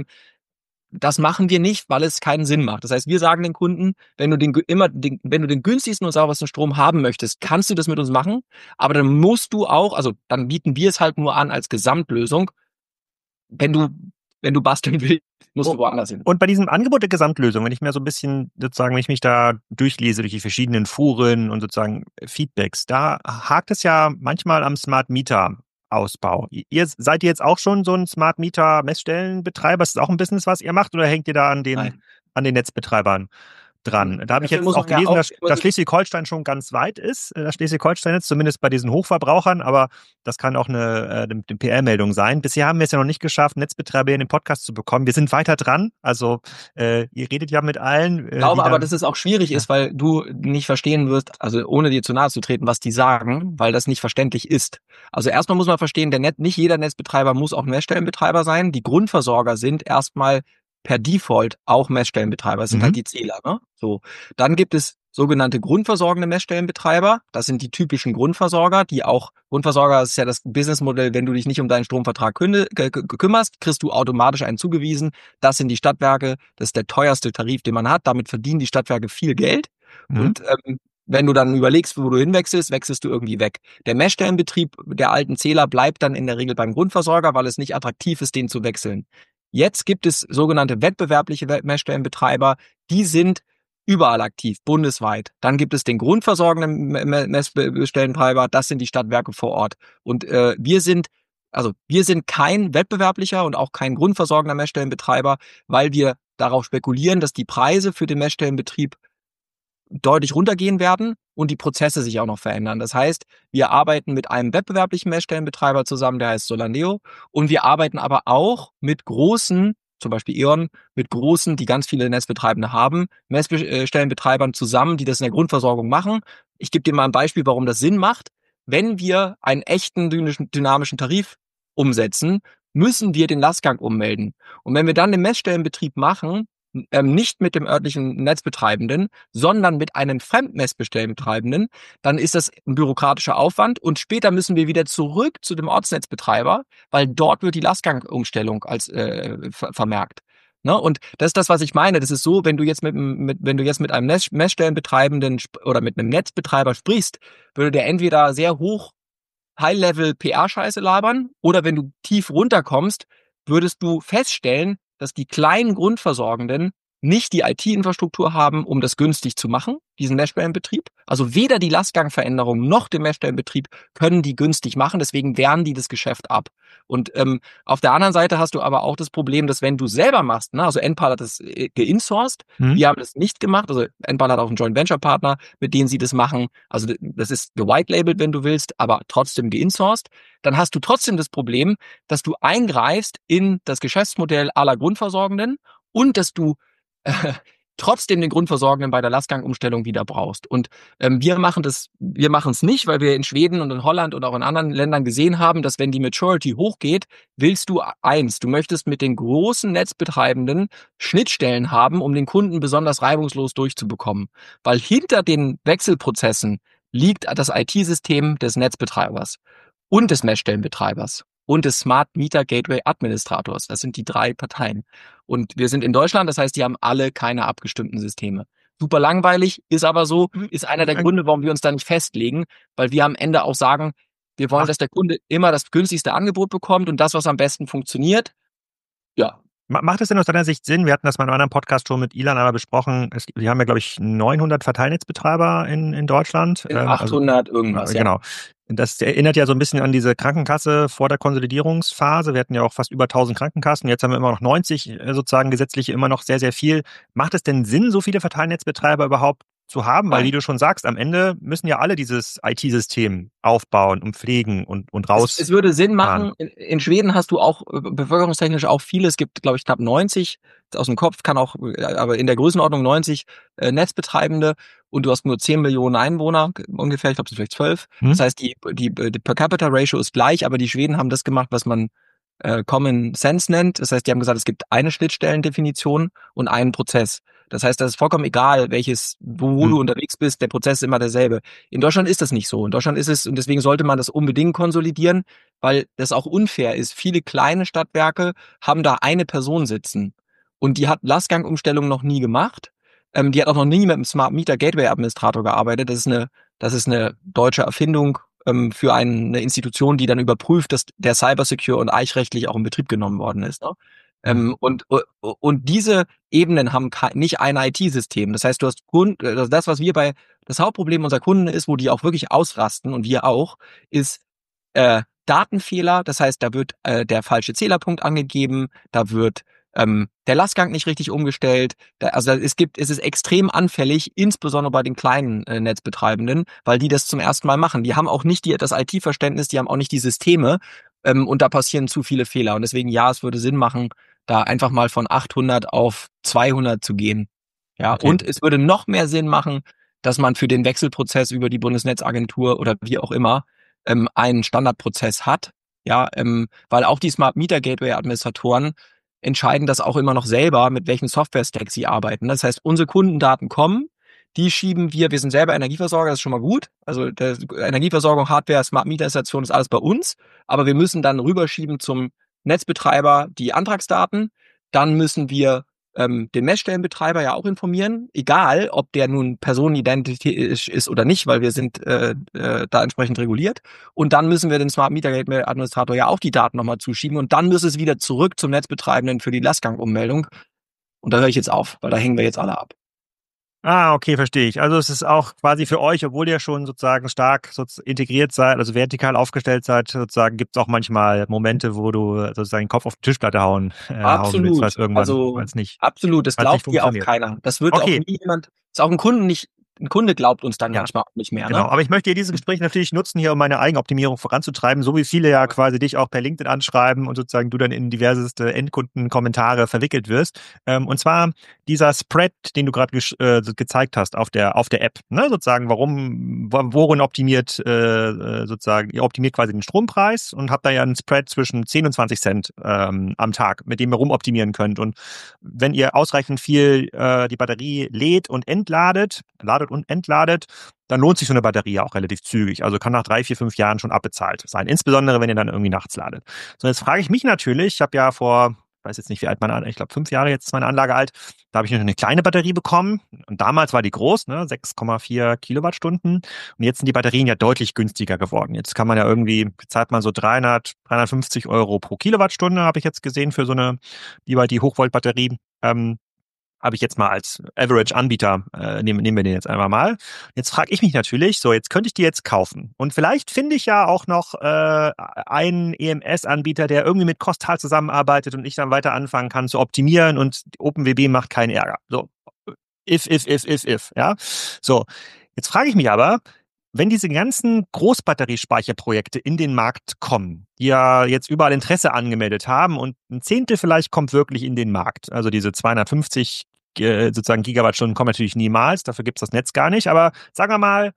Das machen wir nicht, weil es keinen Sinn macht. Das heißt, wir sagen den Kunden, wenn du den immer den, wenn du den günstigsten und saubersten Strom haben möchtest, kannst du das mit uns machen, aber dann musst du auch, also dann bieten wir es halt nur an als Gesamtlösung. Wenn du wenn du basteln willst, musst du woanders hin. Und bei diesem Angebot der Gesamtlösung, wenn ich mir so ein bisschen sozusagen, wenn ich mich da durchlese durch die verschiedenen Foren und sozusagen Feedbacks, da hakt es ja manchmal am Smart Meter Ausbau. Ihr seid ihr jetzt auch schon so ein Smart Meter Messstellenbetreiber? Ist das auch ein Business, was ihr macht, oder hängt ihr da an den Nein. an den Netzbetreibern dran? Da habe ich Dafür jetzt muss auch man ja gelesen, auch- dass, dass Schleswig-Holstein schon ganz weit ist. äh, Dass Schleswig-Holstein jetzt zumindest bei diesen Hochverbrauchern, aber das kann auch eine, äh, eine P R-Meldung sein. Bisher haben wir es ja noch nicht geschafft, Netzbetreiber in den Podcast zu bekommen. Wir sind weiter dran. Also äh, ihr redet ja mit allen. Äh, Ich glaube die aber, dann- dass es auch schwierig ist, weil du nicht verstehen wirst, also ohne dir zu nahe zu treten, was die sagen, weil das nicht verständlich ist. Also erstmal muss man verstehen, der Net, nicht jeder Netzbetreiber muss auch Messstellenbetreiber sein. Die Grundversorger sind erstmal per Default auch Messstellenbetreiber. Das sind Mhm. halt die Zähler, ne? So. Dann gibt es sogenannte grundversorgende Messstellenbetreiber. Das sind die typischen Grundversorger, die auch, Grundversorger ist ja das Businessmodell, wenn du dich nicht um deinen Stromvertrag künde, k- k- kümmerst, kriegst du automatisch einen zugewiesen. Das sind die Stadtwerke, das ist der teuerste Tarif, den man hat. Damit verdienen die Stadtwerke viel Geld. Mhm. Und ähm, wenn du dann überlegst, wo du hinwechselst, wechselst du irgendwie weg. Der Messstellenbetrieb der alten Zähler bleibt dann in der Regel beim Grundversorger, weil es nicht attraktiv ist, den zu wechseln. Jetzt gibt es sogenannte wettbewerbliche Messstellenbetreiber, die sind überall aktiv, bundesweit. Dann gibt es den grundversorgenden Messstellenbetreiber, das sind die Stadtwerke vor Ort. Und äh, wir sind, also wir sind kein wettbewerblicher und auch kein grundversorgender Messstellenbetreiber, weil wir darauf spekulieren, dass die Preise für den Messstellenbetrieb deutlich runtergehen werden und die Prozesse sich auch noch verändern. Das heißt, wir arbeiten mit einem wettbewerblichen Messstellenbetreiber zusammen, der heißt Solandeo, und wir arbeiten aber auch mit großen, zum Beispiel E.ON, mit großen, die ganz viele Netzbetreibende haben, Messstellenbetreibern zusammen, die das in der Grundversorgung machen. Ich gebe dir mal ein Beispiel, warum das Sinn macht. Wenn wir einen echten dynamischen Tarif umsetzen, müssen wir den Lastgang ummelden. Und wenn wir dann den Messstellenbetrieb machen, ähm, nicht mit dem örtlichen Netzbetreibenden, sondern mit einem Fremdmessbestellbetreibenden, dann ist das ein bürokratischer Aufwand und später müssen wir wieder zurück zu dem Ortsnetzbetreiber, weil dort wird die Lastgangumstellung als äh, ver- vermerkt. Ne? Und das ist das, was ich meine. Das ist so, wenn du jetzt mit, mit wenn du jetzt mit einem Mess- Messstellenbetreibenden sp- oder mit einem Netzbetreiber sprichst, würde der entweder sehr hoch High-Level-P R-Scheiße labern oder wenn du tief runterkommst, würdest du feststellen, dass die kleinen Grundversorgenden nicht die I T-Infrastruktur haben, um das günstig zu machen, diesen Messstellenbetrieb. Also weder die Lastgangveränderung noch den Messstellenbetrieb können die günstig machen, deswegen wehren die das Geschäft ab. Und ähm, auf der anderen Seite hast du aber auch das Problem, dass wenn du selber machst, ne, also Enpal hat das äh, geinsourced, hm. wir haben das nicht gemacht, also Enpal hat auch einen Joint Venture Partner, mit denen sie das machen, also das ist gewhite-labelt, wenn du willst, aber trotzdem geinsourced, dann hast du trotzdem das Problem, dass du eingreifst in das Geschäftsmodell aller Grundversorgenden und dass du äh, trotzdem den Grundversorgenden bei der Lastgangumstellung wieder brauchst. Und ähm, wir machen das, wir machen es nicht, weil wir in Schweden und in Holland und auch in anderen Ländern gesehen haben, dass wenn die Maturity hochgeht, willst du eins, du möchtest mit den großen Netzbetreibenden Schnittstellen haben, um den Kunden besonders reibungslos durchzubekommen. Weil hinter den Wechselprozessen liegt das I T-System des Netzbetreibers und des Messstellenbetreibers und des Smart Meter Gateway Administrators. Das sind die drei Parteien. Und wir sind in Deutschland, das heißt, die haben alle keine abgestimmten Systeme. Super langweilig, ist aber so, ist einer der Gründe, warum wir uns da nicht festlegen, weil wir am Ende auch sagen, wir wollen, dass der Kunde immer das günstigste Angebot bekommt und das, was am besten funktioniert. Ja. Macht es denn aus deiner Sicht Sinn? Wir hatten das mal in einem anderen Podcast schon mit Ilan aber besprochen. Es, wir haben ja, glaube ich, neunhundert Verteilnetzbetreiber in, in Deutschland. In achthundert also, irgendwas, ja. Genau. Das erinnert ja so ein bisschen an diese Krankenkasse vor der Konsolidierungsphase. Wir hatten ja auch fast über tausend Krankenkassen. Jetzt haben wir immer noch neunzig sozusagen gesetzliche, immer noch sehr, sehr viel. Macht es denn Sinn, so viele Verteilnetzbetreiber überhaupt zu haben? Weil, wie du schon sagst, am Ende müssen ja alle dieses I T-System aufbauen und pflegen und, und raus. Es, es würde Sinn machen. In, in Schweden hast du auch bevölkerungstechnisch auch viele. Es gibt, glaube ich, knapp neunzig. Aus dem Kopf kann auch, aber in der Größenordnung neunzig äh, Netzbetreibende. Und du hast nur zehn Millionen Einwohner ungefähr. Ich glaube, es sind vielleicht zwölf. Hm. Das heißt, die, die, die Per-Capita-Ratio ist gleich, aber die Schweden haben das gemacht, was man äh, Common Sense nennt. Das heißt, die haben gesagt, es gibt eine Schnittstellendefinition und einen Prozess. Das heißt, das ist vollkommen egal, welches, wo hm. du unterwegs bist, der Prozess ist immer derselbe. In Deutschland ist das nicht so. In Deutschland ist es, und deswegen sollte man das unbedingt konsolidieren, weil das auch unfair ist. Viele kleine Stadtwerke haben da eine Person sitzen. Und die hat Lastgangumstellung noch nie gemacht. Ähm, die hat auch noch nie mit einem Smart Meter Gateway Administrator gearbeitet. Das ist eine, das ist eine deutsche Erfindung ähm, für eine Institution, die dann überprüft, dass der Cybersecure und eichrechtlich auch in Betrieb genommen worden ist. Ne? Ähm, und, und diese Ebenen haben nicht ein I T-System. Das heißt, du hast Kunden, das, was wir bei, das Hauptproblem unserer Kunden ist, wo die auch wirklich ausrasten und wir auch, ist äh, Datenfehler. Das heißt, da wird äh, der falsche Zählerpunkt angegeben, da wird ähm, der Lastgang nicht richtig umgestellt. Da, also es gibt, es ist extrem anfällig, insbesondere bei den kleinen äh, Netzbetreibenden, weil die das zum ersten Mal machen. Die haben auch nicht die, das I T-Verständnis, die haben auch nicht die Systeme ähm, und da passieren zu viele Fehler. Und deswegen, ja, es würde Sinn machen, da einfach mal von achthundert auf zweihundert zu gehen. Ja, okay. Und es würde noch mehr Sinn machen, dass man für den Wechselprozess über die Bundesnetzagentur oder wie auch immer ähm, einen Standardprozess hat. Ja, ähm, weil auch die Smart Meter Gateway Administratoren entscheiden das auch immer noch selber, mit welchen Software-Stack sie arbeiten. Das heißt, unsere Kundendaten kommen, die schieben wir, wir sind selber Energieversorger, das ist schon mal gut. Also der Energieversorgung, Hardware, Smart Meter Installation ist alles bei uns, aber wir müssen dann rüberschieben zum Netzbetreiber die Antragsdaten. Dann müssen wir ähm, den Messstellenbetreiber ja auch informieren, egal ob der nun personenidentisch ist oder nicht, weil wir sind äh, äh, da entsprechend reguliert. Und dann müssen wir den Smart Meter Gateway Administrator ja auch die Daten nochmal zuschieben und dann muss es wieder zurück zum Netzbetreibenden für die Lastgangummeldung. Und da höre ich jetzt auf, weil da hängen wir jetzt alle ab. Ah, okay, verstehe ich. Also es ist auch quasi für euch, obwohl ihr schon sozusagen stark integriert seid, also vertikal aufgestellt seid, sozusagen gibt es auch manchmal Momente, wo du sozusagen den Kopf auf die Tischplatte hauen, äh, hauen willst, weil es irgendwann also, weil's nicht absolut, das glaubt dir auch keiner. Das wird okay. auch nie jemand, ist auch ein Kunden nicht, ein Kunde glaubt uns dann Ja. manchmal auch nicht mehr. Genau, Ne? aber ich möchte hier dieses Gespräch natürlich nutzen, hier um meine Eigenoptimierung voranzutreiben, so wie viele ja quasi dich auch per LinkedIn anschreiben und sozusagen du dann in diverseste Endkundenkommentare verwickelt wirst. Ähm, und zwar dieser Spread, den du gerade äh, gezeigt hast auf der auf der App, ne? Sozusagen, warum, worin optimiert äh, sozusagen, ihr optimiert quasi den Strompreis und habt da ja einen Spread zwischen zehn und zwanzig Cent ähm, am Tag, mit dem ihr rumoptimieren könnt. Und wenn ihr ausreichend viel äh, die Batterie lädt und entladet, ladet und entladet, dann lohnt sich so eine Batterie ja auch relativ zügig. Also kann nach drei, vier, fünf Jahren schon abbezahlt sein. Insbesondere, wenn ihr dann irgendwie nachts ladet. So, jetzt frage ich mich natürlich, ich habe ja vor, ich weiß jetzt nicht, wie alt meine Anlage, ich glaube fünf Jahre jetzt ist meine Anlage alt, da habe ich noch eine kleine Batterie bekommen. Und damals war die groß, ne, sechs Komma vier Kilowattstunden. Und jetzt sind die Batterien ja deutlich günstiger geworden. Jetzt kann man ja irgendwie, zahlt man so dreihundert, dreihundertfünfzig Euro pro Kilowattstunde, habe ich jetzt gesehen, für so eine, die, die Hochvolt-Batterie. Ähm, habe ich jetzt mal als Average-Anbieter, äh, nehmen, nehmen wir den jetzt einmal mal. Jetzt frage ich mich natürlich, so, jetzt könnte ich die jetzt kaufen. Und vielleicht finde ich ja auch noch äh, einen E M S-Anbieter, der irgendwie mit Costal zusammenarbeitet und ich dann weiter anfangen kann zu optimieren und OpenWB macht keinen Ärger. So, if, if, if, if, if, ja. So, jetzt frage ich mich aber, wenn diese ganzen Großbatteriespeicherprojekte in den Markt kommen, die ja jetzt überall Interesse angemeldet haben und ein Zehntel vielleicht kommt wirklich in den Markt, also diese zweihundertfünfzig äh, sozusagen Gigawattstunden kommen natürlich niemals, dafür gibt es das Netz gar nicht, aber sagen wir mal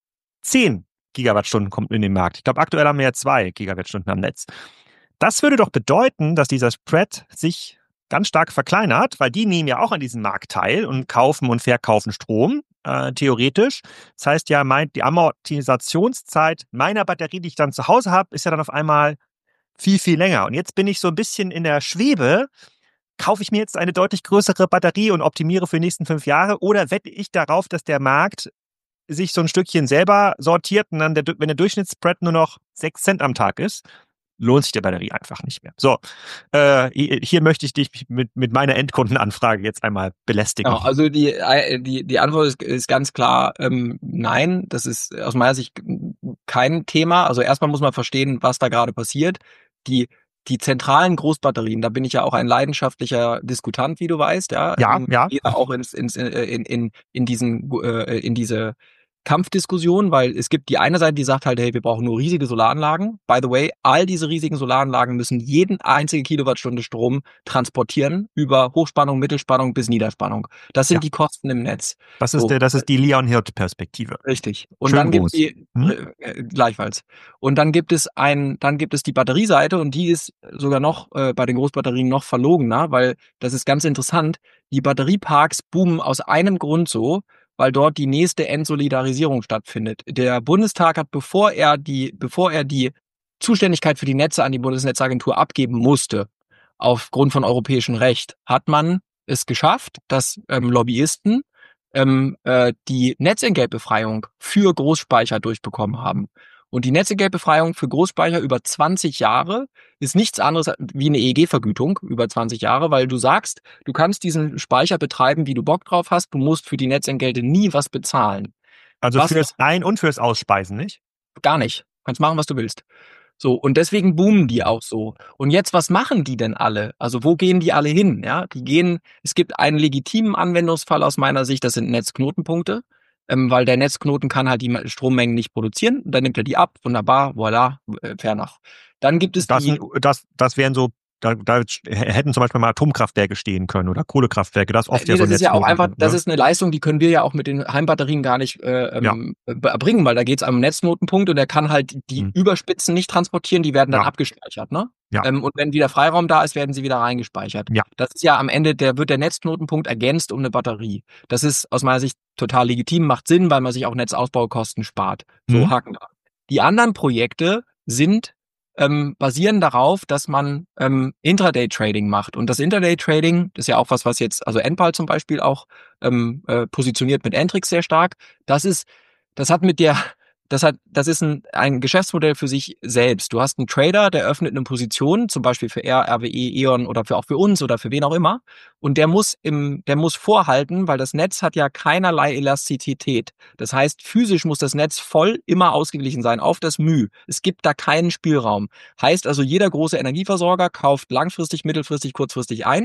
zehn Gigawattstunden kommt in den Markt. Ich glaube, aktuell haben wir ja zwei Gigawattstunden am Netz. Das würde doch bedeuten, dass dieser Spread sich ganz stark verkleinert, weil die nehmen ja auch an diesem Markt teil und kaufen und verkaufen Strom, äh, theoretisch. Das heißt ja, mein, die Amortisationszeit meiner Batterie, die ich dann zu Hause habe, ist ja dann auf einmal viel, viel länger. Und jetzt bin ich so ein bisschen in der Schwebe. Kaufe ich mir jetzt eine deutlich größere Batterie und optimiere für die nächsten fünf Jahre oder wette ich darauf, dass der Markt sich so ein Stückchen selber sortiert und dann, der, wenn der Durchschnittsspread nur noch sechs Cent am Tag ist, lohnt sich die Batterie einfach nicht mehr. So, äh, hier möchte ich dich mit, mit meiner Endkundenanfrage jetzt einmal belästigen. Ja, also die, die, die Antwort ist, ist ganz klar ähm, nein. Das ist aus meiner Sicht kein Thema. Also erstmal muss man verstehen, was da gerade passiert. Die Die zentralen Großbatterien, da bin ich ja auch ein leidenschaftlicher Diskutant, wie du weißt, ja. Ja, ähm, ja. Gehe auch ins, ins, in, in, in diesen, äh, in diese Kampfdiskussion, weil es gibt die eine Seite, die sagt halt, hey, wir brauchen nur riesige Solaranlagen. By the way, all diese riesigen Solaranlagen müssen jeden einzige Kilowattstunde Strom transportieren über Hochspannung, Mittelspannung bis Niederspannung. Das sind Ja. die Kosten im Netz. Das ist, So. der, das ist die Leon-Hirt-Perspektive. Richtig. Und Schön dann groß. gibt die Hm? äh, gleichfalls. Und dann gibt es ein, dann gibt es die Batterieseite und die ist sogar noch äh, bei den Großbatterien noch verlogener, weil das ist ganz interessant. Die Batterieparks boomen aus einem Grund so, weil dort die nächste Entsolidarisierung stattfindet. Der Bundestag hat, bevor er die, bevor er die Zuständigkeit für die Netze an die Bundesnetzagentur abgeben musste, aufgrund von europäischem Recht, hat man es geschafft, dass ähm, Lobbyisten ähm, äh, die Netzentgeltbefreiung für Großspeicher durchbekommen haben. Und die Netzentgeltbefreiung für Großspeicher über zwanzig Jahre ist nichts anderes wie eine E E G-Vergütung über zwanzig Jahre, weil du sagst, du kannst diesen Speicher betreiben, wie du Bock drauf hast, du musst für die Netzentgelte nie was bezahlen. Also Was- fürs Ein- und fürs Ausspeisen, nicht? Gar nicht. Du kannst machen, was du willst. So, und deswegen boomen die auch so. Und jetzt, was machen die denn alle? Also, wo gehen die alle hin? Ja, die gehen, es gibt einen legitimen Anwendungsfall aus meiner Sicht, das sind Netzknotenpunkte, ähm, weil der Netzknoten kann halt die Strommengen nicht produzieren. Dann nimmt er die ab, wunderbar, voilà, äh, fair enough. Dann gibt es Das, die, sind, das, das wären so, da, da hätten zum Beispiel mal Atomkraftwerke stehen können oder Kohlekraftwerke. Das ist oft nee, ja so das ist ja auch einfach, Netzknotenpunkt, das ne? ist eine Leistung, die können wir ja auch mit den Heimbatterien gar nicht äh, ähm, erbringen, weil da geht's am Netzknotenpunkt und der kann halt die Hm. Überspitzen nicht transportieren, die werden dann Ja. abgespeichert, ne? Ja. Ähm, und wenn wieder Freiraum da ist, werden sie wieder reingespeichert. Ja. Das ist ja am Ende, der wird der Netzknotenpunkt ergänzt um eine Batterie. Das ist aus meiner Sicht total legitim, macht Sinn, weil man sich auch Netzausbaukosten spart. So, Mhm. Haken dran. Die anderen Projekte sind ähm, basieren darauf, dass man ähm, Intraday-Trading macht. Und das Intraday-Trading ist ja auch was, was jetzt, also Enpal zum Beispiel auch ähm, äh, positioniert mit Entrix sehr stark. Das ist, das hat mit der, das hat, das ist ein, ein Geschäftsmodell für sich selbst. Du hast einen Trader, der öffnet eine Position, zum Beispiel für R, R W E, E.ON oder für auch für uns oder für wen auch immer. Und der muss im, der muss vorhalten, weil das Netz hat ja keinerlei Elastizität. Das heißt, physisch muss das Netz voll immer ausgeglichen sein, auf das μ. Es gibt da keinen Spielraum. Heißt also, jeder große Energieversorger kauft langfristig, mittelfristig, kurzfristig ein.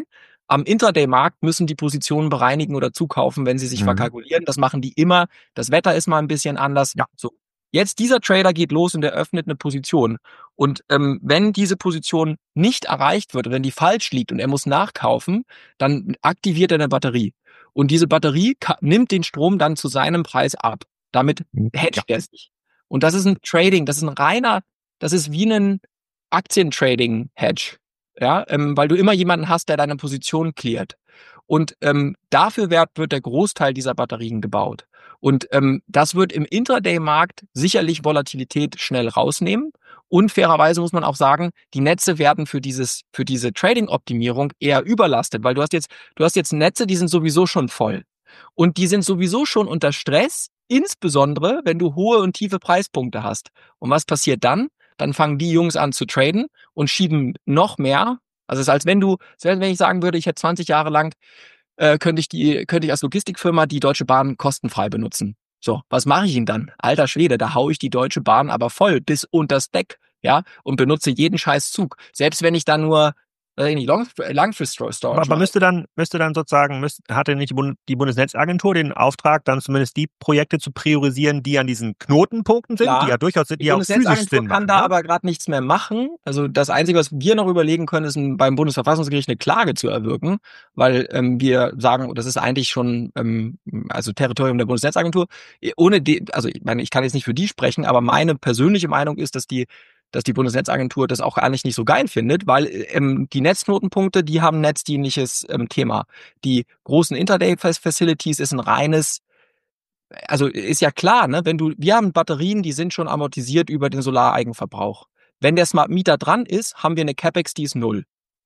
Am Intraday-Markt müssen die Positionen bereinigen oder zukaufen, wenn sie sich mhm. verkalkulieren. Das machen die immer. Das Wetter ist mal ein bisschen anders. Ja. So. Jetzt dieser Trader geht los und eröffnet eine Position. Und ähm, wenn diese Position nicht erreicht wird oder wenn die falsch liegt und er muss nachkaufen, dann aktiviert er eine Batterie. Und diese Batterie ka- nimmt den Strom dann zu seinem Preis ab. Damit hedgt ja. er sich. Und das ist ein Trading, das ist ein reiner, das ist wie ein Aktientrading-Hedge. Ja, ähm, weil du immer jemanden hast, der deine Position cleart. Und ähm, dafür wird, wird der Großteil dieser Batterien gebaut. Und ähm, das wird im Intraday-Markt sicherlich Volatilität schnell rausnehmen. Und fairerweise muss man auch sagen, die Netze werden für dieses, für diese Trading-Optimierung eher überlastet, weil du hast jetzt, du hast jetzt Netze, die sind sowieso schon voll. Und die sind sowieso schon unter Stress, insbesondere wenn du hohe und tiefe Preispunkte hast. Und was passiert dann? Dann fangen die Jungs an zu traden und schieben noch mehr. Also es ist, als wenn du, selbst wenn ich sagen würde, ich hätte zwanzig Jahre lang, äh, könnte ich die, könnte ich als Logistikfirma die Deutsche Bahn kostenfrei benutzen. So, was mache ich denn dann? Alter Schwede, da hau ich die Deutsche Bahn aber voll bis unters Deck, ja, und benutze jeden scheiß Zug. Selbst wenn ich da nur äh, nicht Long, Langfrist-Storage Aber, aber müsste dann, müsste dann sozusagen, müsste, hatte nicht die, Bund, die Bundesnetzagentur den Auftrag, dann zumindest die Projekte zu priorisieren, die an diesen Knotenpunkten sind, ja, die ja durchaus sind, die, die auch physisch sind. Die kann da ne? aber gerade nichts mehr machen. Also das Einzige, was wir noch überlegen können, ist ein, beim Bundesverfassungsgericht eine Klage zu erwirken, weil ähm, wir sagen, das ist eigentlich schon ähm, also Territorium der Bundesnetzagentur. Ohne die, also ich meine, ich kann jetzt nicht für die sprechen, aber meine persönliche Meinung ist, dass die dass die Bundesnetzagentur das auch eigentlich nicht so geil findet, weil ähm, die Netzknotenpunkte, die haben netzdienliches ähm, Thema. Die großen Interday-Facilities ist ein reines, also ist ja klar, ne, wenn du, wir haben Batterien, die sind schon amortisiert über den Solareigenverbrauch. Wenn der Smart Meter dran ist, haben wir eine CapEx, die ist null.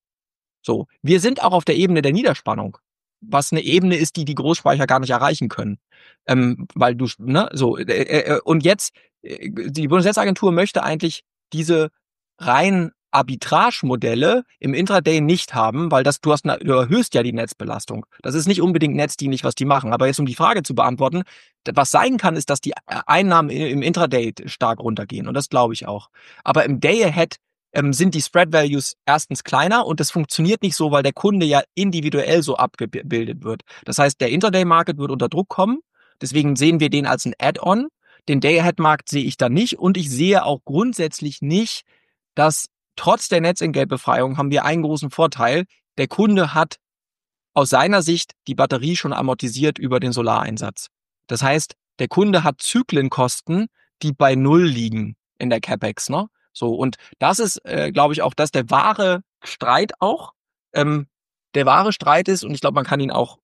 So, wir sind auch auf der Ebene der Niederspannung, was eine Ebene ist, die die Großspeicher gar nicht erreichen können, ähm, weil du, ne, so äh, äh, und jetzt äh, die Bundesnetzagentur möchte eigentlich diese rein Arbitrage-Modelle im Intraday nicht haben, weil das du hast, du erhöhst ja die Netzbelastung. Das ist nicht unbedingt netzdienlich, was die machen. Aber jetzt um die Frage zu beantworten, was sein kann, ist, dass die Einnahmen im Intraday stark runtergehen. Und das glaube ich auch. Aber im Day Ahead ähm, sind die Spread Values erstens kleiner und das funktioniert nicht so, weil der Kunde ja individuell so abgebildet wird. Das heißt, der Intraday Market wird unter Druck kommen. Deswegen sehen wir den als ein Add-on. Den Day-Ahead-Markt sehe ich da nicht und ich sehe auch grundsätzlich nicht, dass trotz der Netzentgeltbefreiung haben wir einen großen Vorteil. Der Kunde hat aus seiner Sicht die Batterie schon amortisiert über den Solareinsatz. Das heißt, der Kunde hat Zyklenkosten, die bei Null liegen in der CapEx, ne? So, und das ist, äh, glaube ich, auch das der wahre Streit auch. Ähm, der wahre Streit ist, und ich glaube, man kann ihn auch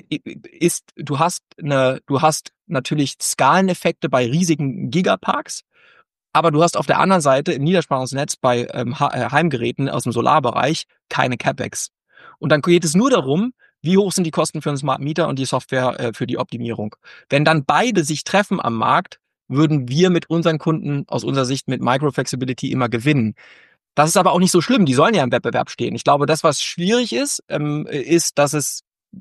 ist, du hast eine, du hast natürlich Skaleneffekte bei riesigen Gigaparks, aber du hast auf der anderen Seite im Niederspannungsnetz bei ähm, Heimgeräten aus dem Solarbereich keine CapEx. Und dann geht es nur darum, wie hoch sind die Kosten für einen Smart Meter und die Software äh, für die Optimierung. Wenn dann beide sich treffen am Markt, würden wir mit unseren Kunden aus unserer Sicht mit Microflexibility immer gewinnen. Das ist aber auch nicht so schlimm, die sollen ja im Wettbewerb stehen. Ich glaube, das, was schwierig ist, ähm, ist, dass es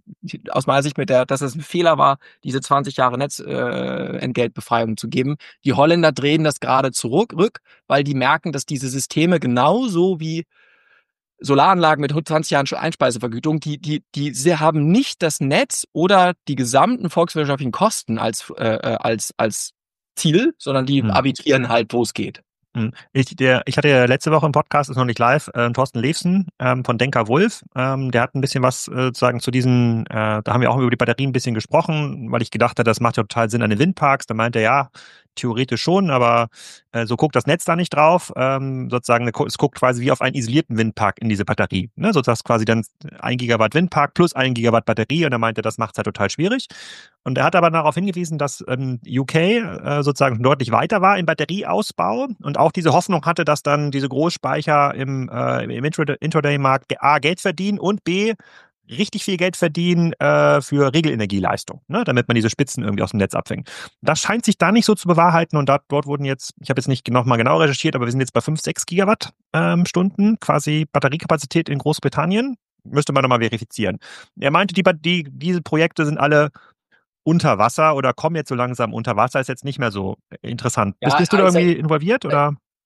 aus meiner Sicht mit der, dass es ein Fehler war, diese zwanzig Jahre Netzentgeltbefreiung äh, zu geben. Die Holländer drehen das gerade zurück, rück, weil die merken, dass diese Systeme genauso wie Solaranlagen mit zwanzig Jahren Einspeisevergütung, die, die, die, sie haben nicht das Netz oder die gesamten volkswirtschaftlichen Kosten als, äh, als, als Ziel, sondern die hm. arbitrieren halt, wo es geht. Ich, der, ich hatte ja letzte Woche im Podcast, ist noch nicht live, äh, Thorsten Levsen ähm, von Denker Wulf. Ähm, der hat ein bisschen was äh, sozusagen zu diesen, äh, da haben wir auch über die Batterien ein bisschen gesprochen, weil ich gedacht habe, das macht ja total Sinn an den Windparks. Da meinte er, ja, theoretisch schon, aber äh, so guckt das Netz da nicht drauf. Ähm, sozusagen, es guckt quasi wie auf einen isolierten Windpark in diese Batterie. Ne? Sodass quasi dann ein Gigawatt Windpark plus ein Gigawatt Batterie und er meinte, das macht es halt total schwierig. Und er hat aber darauf hingewiesen, dass ähm, U K äh, sozusagen deutlich weiter war im Batterieausbau und auch diese Hoffnung hatte, dass dann diese Großspeicher im, äh, im Intraday-Markt A Geld verdienen und B richtig viel Geld verdienen äh, für Regelenergieleistung, ne, damit man diese Spitzen irgendwie aus dem Netz abfängt. Das scheint sich da nicht so zu bewahrheiten und da, dort wurden jetzt, ich habe jetzt nicht noch mal genau recherchiert, aber wir sind jetzt bei fünf, sechs Gigawatt ähm, Stunden quasi Batteriekapazität in Großbritannien. Müsste man nochmal verifizieren. Er meinte, die, die, diese Projekte sind alle unter Wasser oder kommen jetzt so langsam unter Wasser, ist jetzt nicht mehr so interessant. Ja, bist, bist du da irgendwie involviert oder?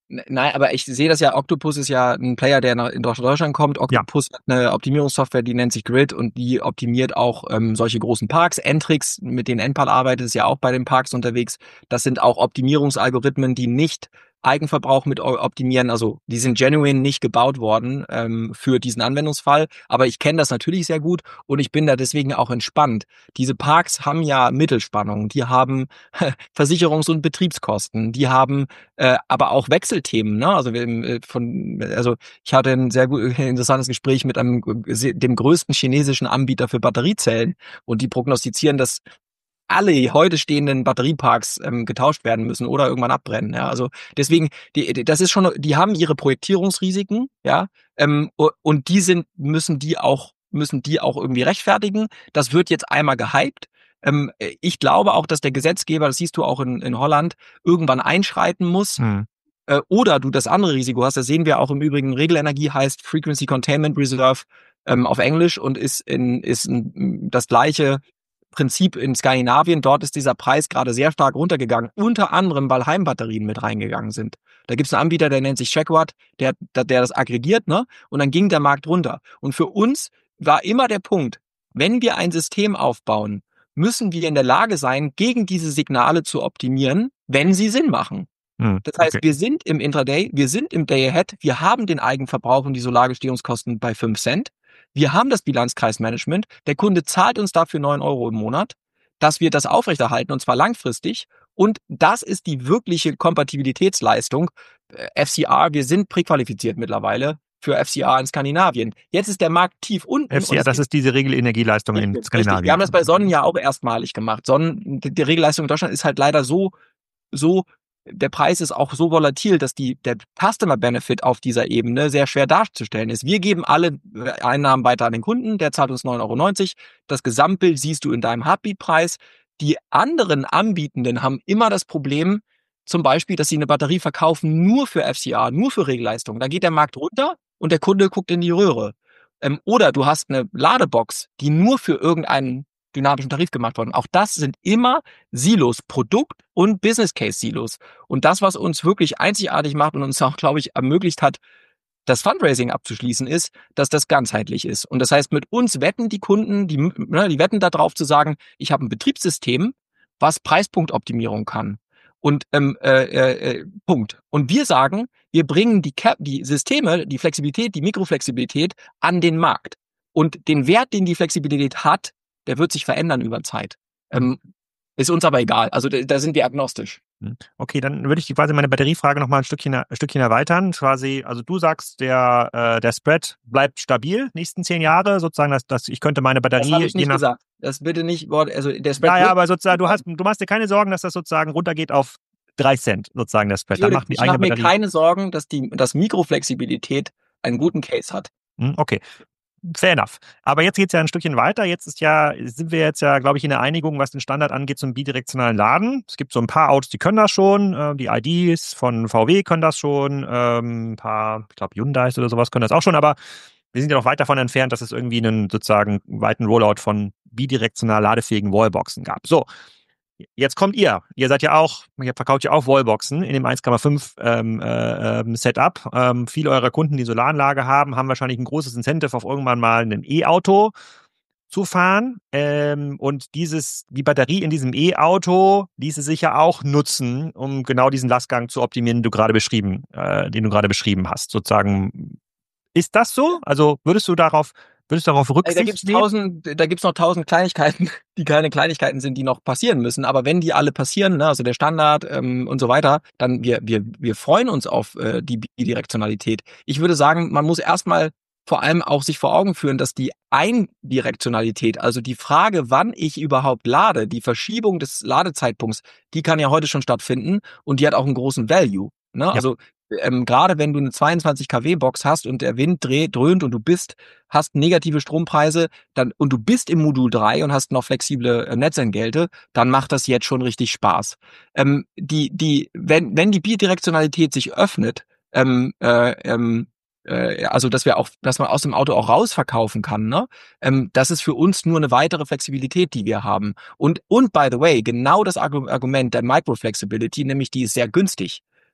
Nein, aber ich sehe das ja, Octopus ist ja ein Player, der nach, in Deutschland kommt. Ja. Octopus hat eine Optimierungssoftware, die nennt sich Grid und die optimiert auch ähm, solche großen Parks. Entrix, mit denen Enpal arbeitet, ist ja auch bei den Parks unterwegs. Das sind auch Optimierungsalgorithmen, die nicht Eigenverbrauch mit optimieren. Also die sind genuine nicht gebaut worden ähm, für diesen Anwendungsfall. Aber ich kenne das natürlich sehr gut und ich bin da deswegen auch entspannt. Diese Parks haben ja Mittelspannung, die haben Versicherungs- und Betriebskosten, die haben äh, aber auch Wechselthemen. Ne? Also wir, äh, von, also ich hatte ein sehr gut, interessantes Gespräch mit einem dem größten chinesischen Anbieter für Batteriezellen und die prognostizieren, dass alle heute stehenden Batterieparks ähm, getauscht werden müssen oder irgendwann abbrennen. Ja, also deswegen, die, das ist schon, die haben ihre Projektierungsrisiken, ja, ähm, und die sind, müssen die auch, müssen die auch irgendwie rechtfertigen. Das wird jetzt einmal gehypt. Ähm, ich glaube auch, dass der Gesetzgeber, das siehst du auch in, in Holland, irgendwann einschreiten muss. Hm. Äh, oder du das andere Risiko hast. Das sehen wir auch im Übrigen. Regelenergie heißt Frequency Containment Reserve ähm, auf Englisch und ist in, ist ein, das gleiche Prinzip in Skandinavien. Dort ist dieser Preis gerade sehr stark runtergegangen, unter anderem, weil Heimbatterien mit reingegangen sind. Da gibt es einen Anbieter, der nennt sich Checkwatt, der, der das aggregiert, ne? Und dann ging der Markt runter. Und für uns war immer der Punkt, wenn wir ein System aufbauen, müssen wir in der Lage sein, gegen diese Signale zu optimieren, wenn sie Sinn machen. Hm, Das heißt, okay. wir sind im Intraday, wir sind im Day Ahead, wir haben den Eigenverbrauch und die Solargestehungskosten bei fünf Cent. Wir haben das Bilanzkreismanagement. Der Kunde zahlt uns dafür neun Euro im Monat, dass wir das aufrechterhalten und zwar langfristig. Und das ist die wirkliche Kompatibilitätsleistung. F C R, wir sind präqualifiziert mittlerweile für F C R in Skandinavien. Jetzt ist der Markt tief unten. F C R, das ist diese Regelenergieleistung in Richtig, Skandinavien. richtig. Wir haben das bei Sonnen ja auch erstmalig gemacht. Sonnen, die Regelleistung in Deutschland ist halt leider so, so, der Preis ist auch so volatil, dass die, der Customer Benefit auf dieser Ebene sehr schwer darzustellen ist. Wir geben alle Einnahmen weiter an den Kunden, der zahlt uns neun Euro neunzig. Das Gesamtbild siehst du in deinem Heartbeat-Preis. Die anderen Anbietenden haben immer das Problem, zum Beispiel, dass sie eine Batterie verkaufen nur für F C R, nur für Regelleistung. Da geht der Markt runter und der Kunde guckt in die Röhre. Ähm, oder du hast eine Ladebox, die nur für irgendeinen dynamischen Tarif gemacht worden. Auch das sind immer Silos, Produkt- und Business-Case-Silos. Und das, was uns wirklich einzigartig macht und uns auch, glaube ich, ermöglicht hat, das Fundraising abzuschließen, ist, dass das ganzheitlich ist. Und das heißt, mit uns wetten die Kunden, die, ne, die wetten darauf zu sagen, ich habe ein Betriebssystem, was Preispunktoptimierung kann. Und ähm, äh, äh, Punkt. Und wir sagen, wir bringen die, Cap, die Systeme, die Flexibilität, die Mikroflexibilität an den Markt. Und den Wert, den die Flexibilität hat, der wird sich verändern über Zeit. Ähm, ist uns aber egal. Also da, da sind wir agnostisch. Okay, dann würde ich quasi meine Batteriefrage noch mal ein Stückchen, ein Stückchen erweitern. Quasi, also du sagst, der, äh, der Spread bleibt stabil nächsten zehn Jahre, sozusagen, dass, dass ich könnte meine Batterie. Das habe ich nicht je nach, gesagt. Das bitte nicht, also der Spread. Ja, ja, aber sozusagen, du hast, du machst dir keine Sorgen, dass das sozusagen runtergeht auf drei Cent, sozusagen, der Spread. Ich, würde, Dann macht die ich eigene mache mir Batterie. keine Sorgen, dass die, dass Mikroflexibilität einen guten Case hat. Okay. Fair enough. Aber jetzt geht's ja ein Stückchen weiter. Jetzt ist ja, sind wir jetzt ja, glaube ich, in der Einigung, was den Standard angeht, zum bidirektionalen Laden. Es gibt so ein paar Autos, die können das schon. Äh, die I Ds von V W können das schon. Ähm, ein paar, ich glaube, Hyundais oder sowas können das auch schon. Aber wir sind ja noch weit davon entfernt, dass es irgendwie einen sozusagen weiten Rollout von bidirektional ladefähigen Wallboxen gab. So. Jetzt kommt ihr. Ihr seid ja auch, ihr verkauft ja auch Wallboxen in dem eins Komma fünf ähm, äh, Setup. Ähm, viele eurer Kunden, die Solaranlage haben, haben wahrscheinlich ein großes Incentive, auf irgendwann mal ein E-Auto zu fahren. Ähm, und dieses, die Batterie in diesem E-Auto ließe sich ja auch nutzen, um genau diesen Lastgang zu optimieren, den du gerade beschrieben, äh, den du gerade beschrieben hast. Sozusagen, ist das so? Also würdest du darauf Würdest du darauf Rücksicht Da gibt's nehmen? tausend, da gibt's noch tausend Kleinigkeiten, die keine Kleinigkeiten sind, die noch passieren müssen. Aber wenn die alle passieren, ne, also der Standard ähm, und so weiter, dann wir wir wir freuen uns auf äh, die Bidirektionalität. Ich würde sagen, man muss erstmal vor allem auch sich vor Augen führen, dass die Eindirektionalität, also die Frage, wann ich überhaupt lade, die Verschiebung des Ladezeitpunkts, die kann ja heute schon stattfinden und die hat auch einen großen Value. Ne? Ja. Also ähm, gerade wenn du eine zweiundzwanzig Kilowatt Box hast und der Wind dreht, dröhnt und du bist, hast negative Strompreise dann und du bist im Modul drei und hast noch flexible äh, Netzentgelte, dann macht das jetzt schon richtig Spaß. Ähm, die, die, wenn, wenn die Bidirektionalität sich öffnet, ähm, äh, ähm, äh, also dass wir auch, dass man aus dem Auto auch rausverkaufen kann, ne? Ähm, das ist für uns nur eine weitere Flexibilität, die wir haben. Und, und by the way, genau das Argument der Microflexibility, nämlich die ist sehr günstig.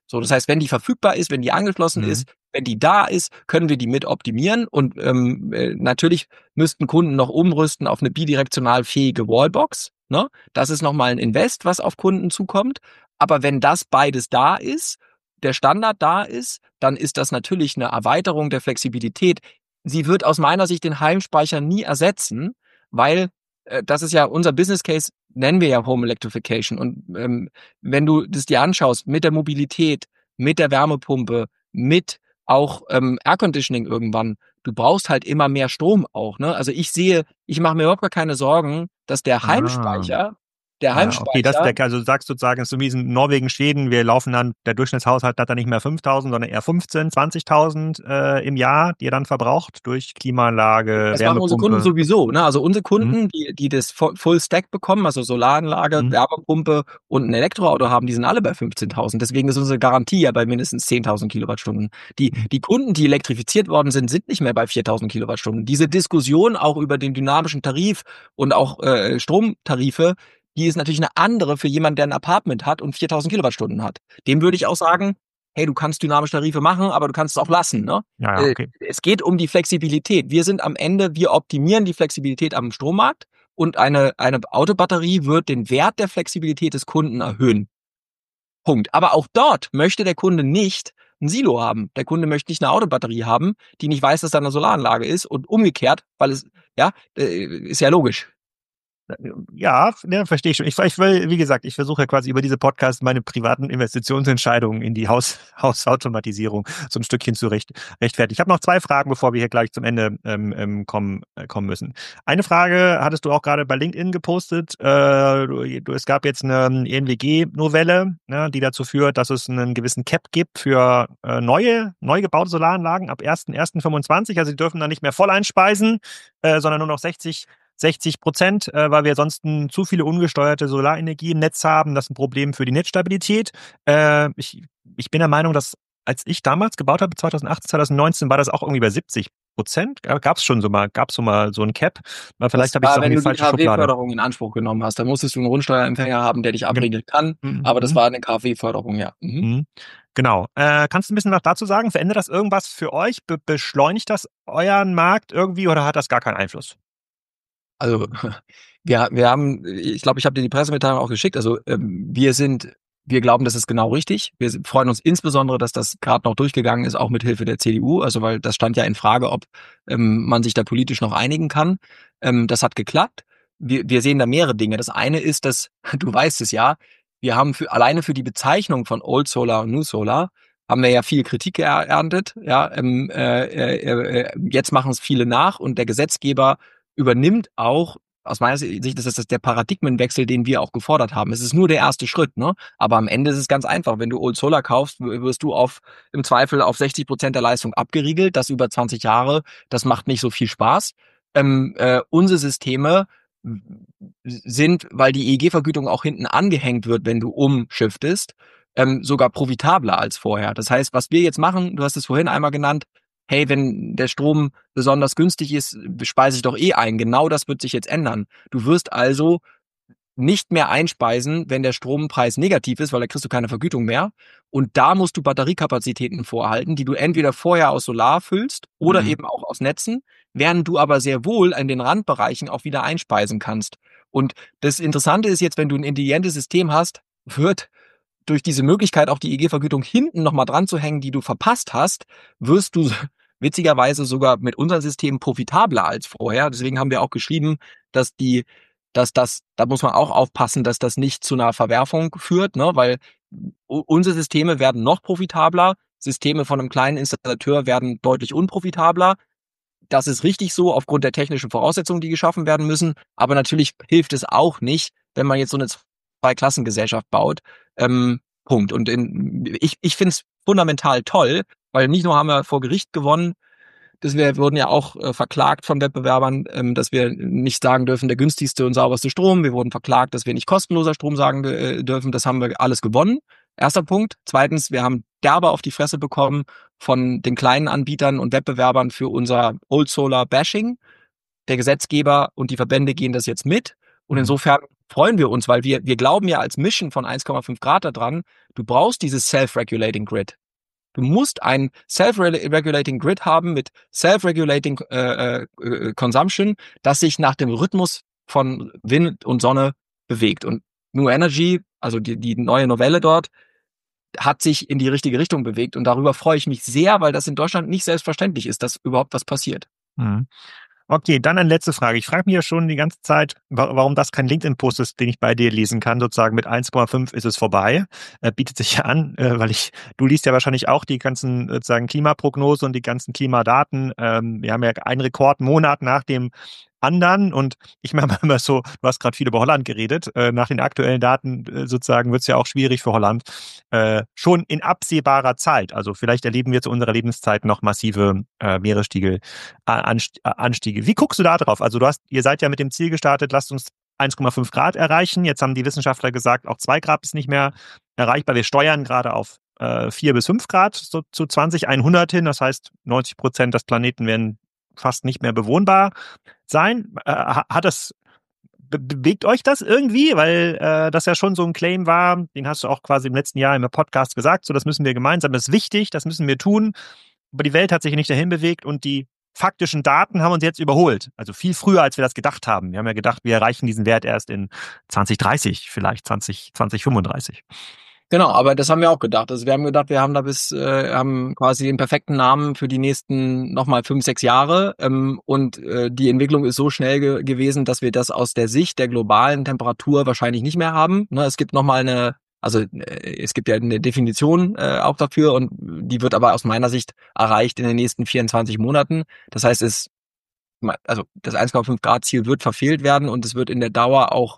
So, das heißt, wenn die verfügbar ist, wenn die angeschlossen Mhm. ist, wenn die da ist, können wir die mit optimieren und ähm, äh, natürlich müssten Kunden noch umrüsten auf eine bidirektional fähige Wallbox. Ne? Das ist nochmal ein Invest, was auf Kunden zukommt. Aber wenn das beides da ist, der Standard da ist, dann ist das natürlich eine Erweiterung der Flexibilität. Sie wird aus meiner Sicht den Heimspeicher nie ersetzen, weil äh, das ist ja unser Business Case, nennen wir ja Home Electrification. Und ähm, wenn du das dir anschaust, mit der Mobilität, mit der Wärmepumpe, mit auch ähm, Air Conditioning irgendwann, du brauchst halt immer mehr Strom auch. Ne? Also ich sehe, ich mache mir überhaupt gar keine Sorgen, dass der Ah. Heimspeicher, der Ah, okay, das Heimspeicher, der, also du sagst sozusagen, so wie in Norwegen, Schweden, wir laufen dann, der Durchschnittshaushalt hat dann nicht mehr fünftausend, sondern eher fünfzehn, zwanzigtausend äh, im Jahr, die ihr dann verbraucht durch Klimaanlage, das machen unsere Kunden Wärmepumpe. sowieso. Ne? Also unsere Mhm. Kunden, die, die das Fu- Full Stack bekommen, also Solaranlage, Mhm. Wärmepumpe und ein Elektroauto haben, die sind alle bei fünfzehntausend. Deswegen ist unsere Garantie ja bei mindestens zehntausend Kilowattstunden. Die, Mhm. die Kunden, die elektrifiziert worden sind, sind nicht mehr bei viertausend Kilowattstunden. Diese Diskussion auch über den dynamischen Tarif und auch äh, Stromtarife, die ist natürlich eine andere für jemanden, der ein Apartment hat und viertausend Kilowattstunden hat. Dem würde ich auch sagen, hey, du kannst dynamische Tarife machen, aber du kannst es auch lassen. Ne? Ja, ja, Äh, okay. Es geht um die Flexibilität. Wir sind am Ende, wir optimieren die Flexibilität am Strommarkt und eine, eine Autobatterie wird den Wert der Flexibilität des Kunden erhöhen. Punkt. Aber auch dort möchte der Kunde nicht ein Silo haben. Der Kunde möchte nicht eine Autobatterie haben, die nicht weiß, dass da eine Solaranlage ist und umgekehrt, weil es, ja, äh, ist ja logisch. Ja, ne, verstehe ich schon. Ich, ich will, wie gesagt, ich versuche ja quasi über diese Podcasts meine privaten Investitionsentscheidungen in die Haus, Hausautomatisierung so ein Stückchen zu recht, rechtfertigen. Ich habe noch zwei Fragen, bevor wir hier gleich zum Ende ähm, ähm, kommen, äh, kommen müssen. Eine Frage hattest du auch gerade bei LinkedIn gepostet. Äh, du, du, es gab jetzt eine E N W G-Novelle, ne, die dazu führt, dass es einen gewissen Cap gibt für äh, neue, neu gebaute Solaranlagen ab erster erster fünfundzwanzig. Also die dürfen dann nicht mehr voll einspeisen, äh, sondern nur noch sechzig sechzig Prozent, äh, weil wir ansonsten zu viele ungesteuerte Solarenergie im Netz haben. Das ist ein Problem für die Netzstabilität. Äh, ich, ich bin der Meinung, dass als ich damals gebaut habe, zweitausendachtzehn, zweitausendneunzehn, war das auch irgendwie bei siebzig Prozent. Gab es schon so mal, gab es so mal so ein Cap. Aber vielleicht Das habe ich es war, auch in wenn die du die falsche Schublade. K fW-Förderung in Anspruch genommen hast. Da musstest du einen Rundsteuerempfänger haben, der dich Gen- abregeln kann. Aber das Mhm. war eine K fW-Förderung, ja. Mhm. Mhm. Genau. Äh, kannst du ein bisschen was dazu sagen? Verändert das irgendwas für euch? Be beschleunigt das euren Markt irgendwie oder hat das gar keinen Einfluss? Also wir, wir haben, ich glaube, ich habe dir die Pressemitteilung auch geschickt. Also ähm, wir sind, wir glauben, das ist genau richtig. Wir sind- freuen uns insbesondere, dass das gerade noch durchgegangen ist, auch mit Hilfe der C D U. Also weil das stand ja in Frage, ob ähm, man sich da politisch noch einigen kann. Ähm, das hat geklappt. Wir, wir sehen da mehrere Dinge. Das eine ist, dass, du weißt es ja, wir haben für, alleine für die Bezeichnung von Old Solar und New Solar haben wir ja viel Kritik er erntet. Ja, ähm, äh, äh, äh, jetzt machen es viele nach und der Gesetzgeber übernimmt auch, aus meiner Sicht ist das der Paradigmenwechsel, den wir auch gefordert haben. Es ist nur der erste Schritt, ne? Aber am Ende ist es ganz einfach. Wenn du Old Solar kaufst, wirst du auf, im Zweifel auf sechzig Prozent der Leistung abgeriegelt. Das über zwanzig Jahre. Das macht nicht so viel Spaß. Ähm, äh, unsere Systeme sind, weil die E E G-Vergütung auch hinten angehängt wird, wenn du umschiftest, ähm, sogar profitabler als vorher. Das heißt, was wir jetzt machen, du hast es vorhin einmal genannt, hey, wenn der Strom besonders günstig ist, speise ich doch eh ein. Genau das wird sich jetzt ändern. Du wirst also nicht mehr einspeisen, wenn der Strompreis negativ ist, weil da kriegst du keine Vergütung mehr. Und da musst du Batteriekapazitäten vorhalten, die du entweder vorher aus Solar füllst oder Mhm. eben auch aus Netzen, während du aber sehr wohl in den Randbereichen auch wieder einspeisen kannst. Und das Interessante ist jetzt, wenn du ein intelligentes System hast, wird durch diese Möglichkeit, auch die E E G-Vergütung hinten nochmal dran zu hängen, die du verpasst hast, wirst du witzigerweise sogar mit unserem System profitabler als vorher. Deswegen haben wir auch geschrieben, dass die, dass das, da muss man auch aufpassen, dass das nicht zu einer Verwerfung führt, ne, weil unsere Systeme werden noch profitabler, Systeme von einem kleinen Installateur werden deutlich unprofitabler. Das ist richtig so aufgrund der technischen Voraussetzungen, die geschaffen werden müssen. Aber natürlich hilft es auch nicht, wenn man jetzt so eine Zweiklassengesellschaft baut. Ähm, Punkt. Und in, ich, ich finde es fundamental toll, weil nicht nur haben wir vor Gericht gewonnen, dass wir wurden ja auch äh, verklagt von Wettbewerbern, ähm, dass wir nicht sagen dürfen, der günstigste und sauberste Strom. Wir wurden verklagt, dass wir nicht kostenloser Strom sagen äh, dürfen. Das haben wir alles gewonnen. Erster Punkt. Zweitens, wir haben derbe auf die Fresse bekommen von den kleinen Anbietern und Wettbewerbern für unser Old Solar Bashing. Der Gesetzgeber und die Verbände gehen das jetzt mit Und insofern freuen wir uns, weil wir, wir glauben ja als Mission von eins Komma fünf Grad daran, du brauchst dieses Self-Regulating Grid. Du musst ein Self-Regulating Grid haben mit Self-Regulating äh, äh, Consumption, das sich nach dem Rhythmus von Wind und Sonne bewegt. Und New Energy, also die, die neue Novelle dort, hat sich in die richtige Richtung bewegt. Und darüber freue ich mich sehr, weil das in Deutschland nicht selbstverständlich ist, dass überhaupt was passiert. Mhm. Okay, dann eine letzte Frage. Ich frage mich ja schon die ganze Zeit, warum das kein LinkedIn-Post ist, den ich bei dir lesen kann. Sozusagen mit eins Komma fünf ist es vorbei. Äh, bietet sich ja an, äh, weil ich, du liest ja wahrscheinlich auch die ganzen sozusagen Klimaprognosen und die ganzen Klimadaten. Ähm, wir haben ja einen Rekordmonat nach dem anderen und ich meine immer so, du hast gerade viel über Holland geredet, äh, nach den aktuellen Daten äh, sozusagen wird es ja auch schwierig für Holland, äh, schon in absehbarer Zeit, also vielleicht erleben wir zu unserer Lebenszeit noch massive äh, Meeresspiegel-Anstiege. Wie guckst du da drauf? Also du hast, ihr seid ja mit dem Ziel gestartet, lasst uns eins Komma fünf Grad erreichen, jetzt haben die Wissenschaftler gesagt, auch zwei Grad ist nicht mehr erreichbar, wir steuern gerade auf äh, vier bis fünf Grad so zu zwanzig hundert hin, das heißt neunzig Prozent des Planeten werden fast nicht mehr bewohnbar sein. Äh, hat das, be bewegt euch das irgendwie? Weil äh, das ja schon so ein Claim war, den hast du auch quasi im letzten Jahr im Podcast gesagt, so das müssen wir gemeinsam, das ist wichtig, das müssen wir tun. Aber die Welt hat sich nicht dahin bewegt und die faktischen Daten haben uns jetzt überholt. Also viel früher, als wir das gedacht haben. Wir haben ja gedacht, wir erreichen diesen Wert erst in zwanzig dreißig, vielleicht zwanzig, zwanzig fünfunddreißig. Genau, aber das haben wir auch gedacht. Also wir haben gedacht, wir haben da bis, äh, haben quasi den perfekten Namen für die nächsten nochmal fünf, sechs Jahre. Ähm, und äh, die Entwicklung ist so schnell ge gewesen, dass wir das aus der Sicht der globalen Temperatur wahrscheinlich nicht mehr haben. Ne, es gibt nochmal eine, also äh, es gibt ja eine Definition äh, auch dafür und die wird aber aus meiner Sicht erreicht in den nächsten vierundzwanzig Monaten. Das heißt, es, also das eins Komma fünf Grad Ziel wird verfehlt werden und es wird in der Dauer auch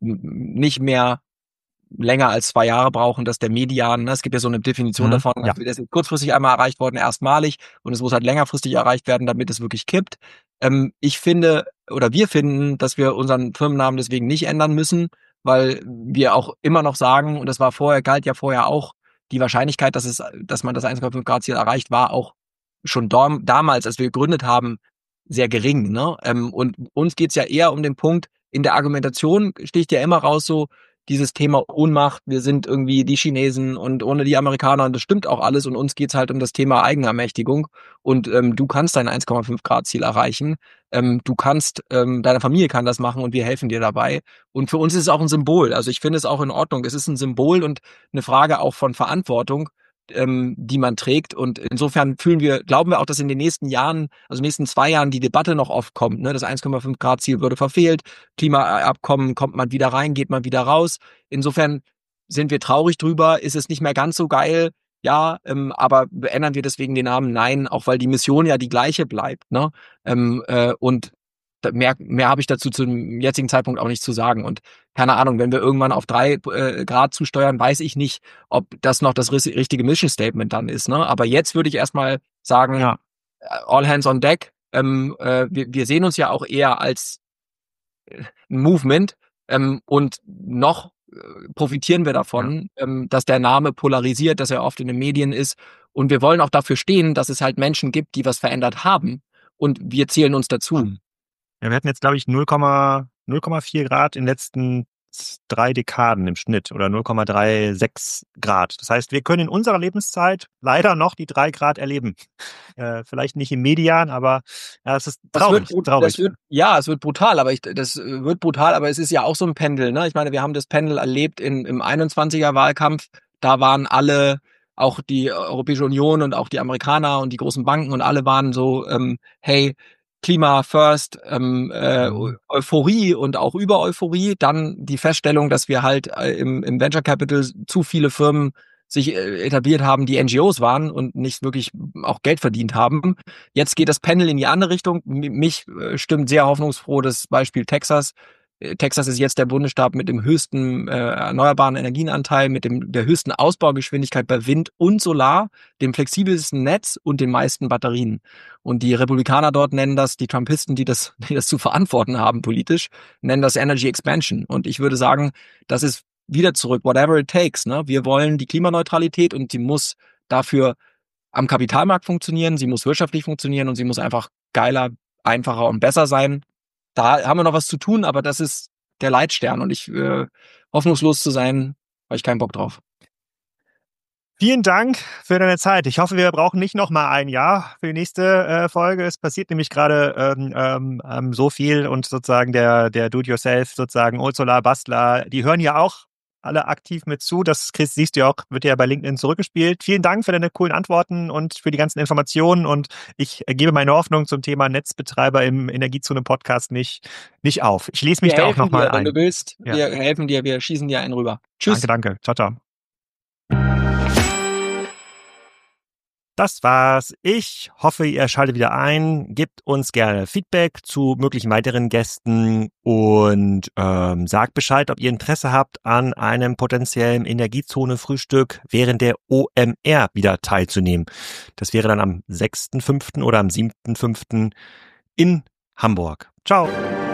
nicht mehr länger als zwei Jahre brauchen, dass der Median, ne, es gibt ja so eine Definition mhm, davon, ja. Das ist kurzfristig einmal erreicht worden, erstmalig, und es muss halt längerfristig erreicht werden, damit es wirklich kippt. Ähm, ich finde, oder wir finden, dass wir unseren Firmennamen deswegen nicht ändern müssen, weil wir auch immer noch sagen, und das war vorher, galt ja vorher auch, die Wahrscheinlichkeit, dass es, dass man das eins Komma fünf Grad Ziel erreicht, war auch schon dom- damals, als wir gegründet haben, sehr gering, ne? Ähm, und uns geht's ja eher um den Punkt, in der Argumentation sticht ja immer raus so, dieses Thema Ohnmacht, wir sind irgendwie die Chinesen und ohne die Amerikaner, und das stimmt auch alles, und uns geht's halt um das Thema Eigenermächtigung, und ähm, du kannst dein eins Komma fünf Grad Ziel erreichen, ähm, du kannst, ähm, deine Familie kann das machen und wir helfen dir dabei, und für uns ist es auch ein Symbol, also ich finde es auch in Ordnung, es ist ein Symbol und eine Frage auch von Verantwortung, ähm, die man trägt, und insofern fühlen wir, glauben wir auch, dass in den nächsten Jahren, also nächsten zwei Jahren die Debatte noch oft kommt, ne? Das eins Komma fünf Grad Ziel würde verfehlt, Klimaabkommen kommt man wieder rein, geht man wieder raus. Insofern sind wir traurig drüber, ist es nicht mehr ganz so geil, ja, ähm, aber ändern wir deswegen den Namen? Nein, auch weil die Mission ja die gleiche bleibt, ne? Ähm, äh, und mehr, mehr habe ich dazu zum jetzigen Zeitpunkt auch nicht zu sagen. Und keine Ahnung, wenn wir irgendwann auf drei äh, Grad zusteuern, weiß ich nicht, ob das noch das richtige Mission Statement dann ist, ne? Aber jetzt würde ich erstmal sagen, ja, all hands on deck. Ähm, äh, wir, wir sehen uns ja auch eher als ein Movement, ähm, und noch äh, profitieren wir davon, ja, ähm, dass der Name polarisiert, dass er oft in den Medien ist, und wir wollen auch dafür stehen, dass es halt Menschen gibt, die was verändert haben, und wir zählen uns dazu. Ja, wir hatten jetzt, glaube ich, null Komma vier Grad in den letzten drei Dekaden im Schnitt oder null Komma sechsunddreißig Grad. Das heißt, wir können in unserer Lebenszeit leider noch die drei Grad erleben. Äh, vielleicht nicht im Median, aber ja, es ist traurig. Das wird, traurig. Das wird, ja, es wird brutal, aber ich, das wird brutal, aber es ist ja auch so ein Pendel, ne? Ich meine, wir haben das Pendel erlebt in, im einundzwanziger Wahlkampf. Da waren alle, auch die Europäische Union und auch die Amerikaner und die großen Banken, und alle waren so, ähm, hey, Klima first, ähm, äh, Euphorie und auch über Euphorie. Dann die Feststellung, dass wir halt äh, im, im Venture Capital zu viele Firmen sich äh, etabliert haben, die N G Os waren und nicht wirklich auch Geld verdient haben. Jetzt geht das Panel in die andere Richtung. M- mich äh, stimmt sehr hoffnungsfroh das Beispiel Texas. Äh, Texas ist jetzt der Bundesstaat mit dem höchsten äh, erneuerbaren Energienanteil, mit dem der höchsten Ausbaugeschwindigkeit bei Wind und Solar, dem flexibelsten Netz und den meisten Batterien. Und die Republikaner dort nennen das, die Trumpisten, die das, die das zu verantworten haben politisch, nennen das Energy Expansion. Und ich würde sagen, das ist wieder zurück, whatever it takes. Ne? Wir wollen die Klimaneutralität, und sie muss dafür am Kapitalmarkt funktionieren, sie muss wirtschaftlich funktionieren, und sie muss einfach geiler, einfacher und besser sein. Da haben wir noch was zu tun, aber das ist der Leitstern. Und ich äh, hoffnungslos zu sein, habe ich keinen Bock drauf. Vielen Dank für deine Zeit. Ich hoffe, wir brauchen nicht noch mal ein Jahr für die nächste äh, Folge. Es passiert nämlich gerade ähm, ähm, so viel und sozusagen der der Do-it-yourself sozusagen Ursula Bastler, die hören ja auch alle aktiv mit zu. Das, Chris, siehst du ja auch, wird ja bei LinkedIn zurückgespielt. Vielen Dank für deine coolen Antworten und für die ganzen Informationen. Und ich gebe meine Hoffnung zum Thema Netzbetreiber im Energiezone-Podcast nicht, nicht auf. Ich lese mich Wir da auch helfen noch mal dir, wenn ein. du willst. Ja. Wir helfen dir, wir schießen dir einen rüber. Tschüss. Danke, danke. Ciao, ciao. Das war's. Ich hoffe, ihr schaltet wieder ein. Gebt uns gerne Feedback zu möglichen weiteren Gästen und ähm, sagt Bescheid, ob ihr Interesse habt, an einem potenziellen Energiezone-Frühstück während der O M R wieder teilzunehmen. Das wäre dann am sechsten fünften oder am siebten fünften in Hamburg. Ciao.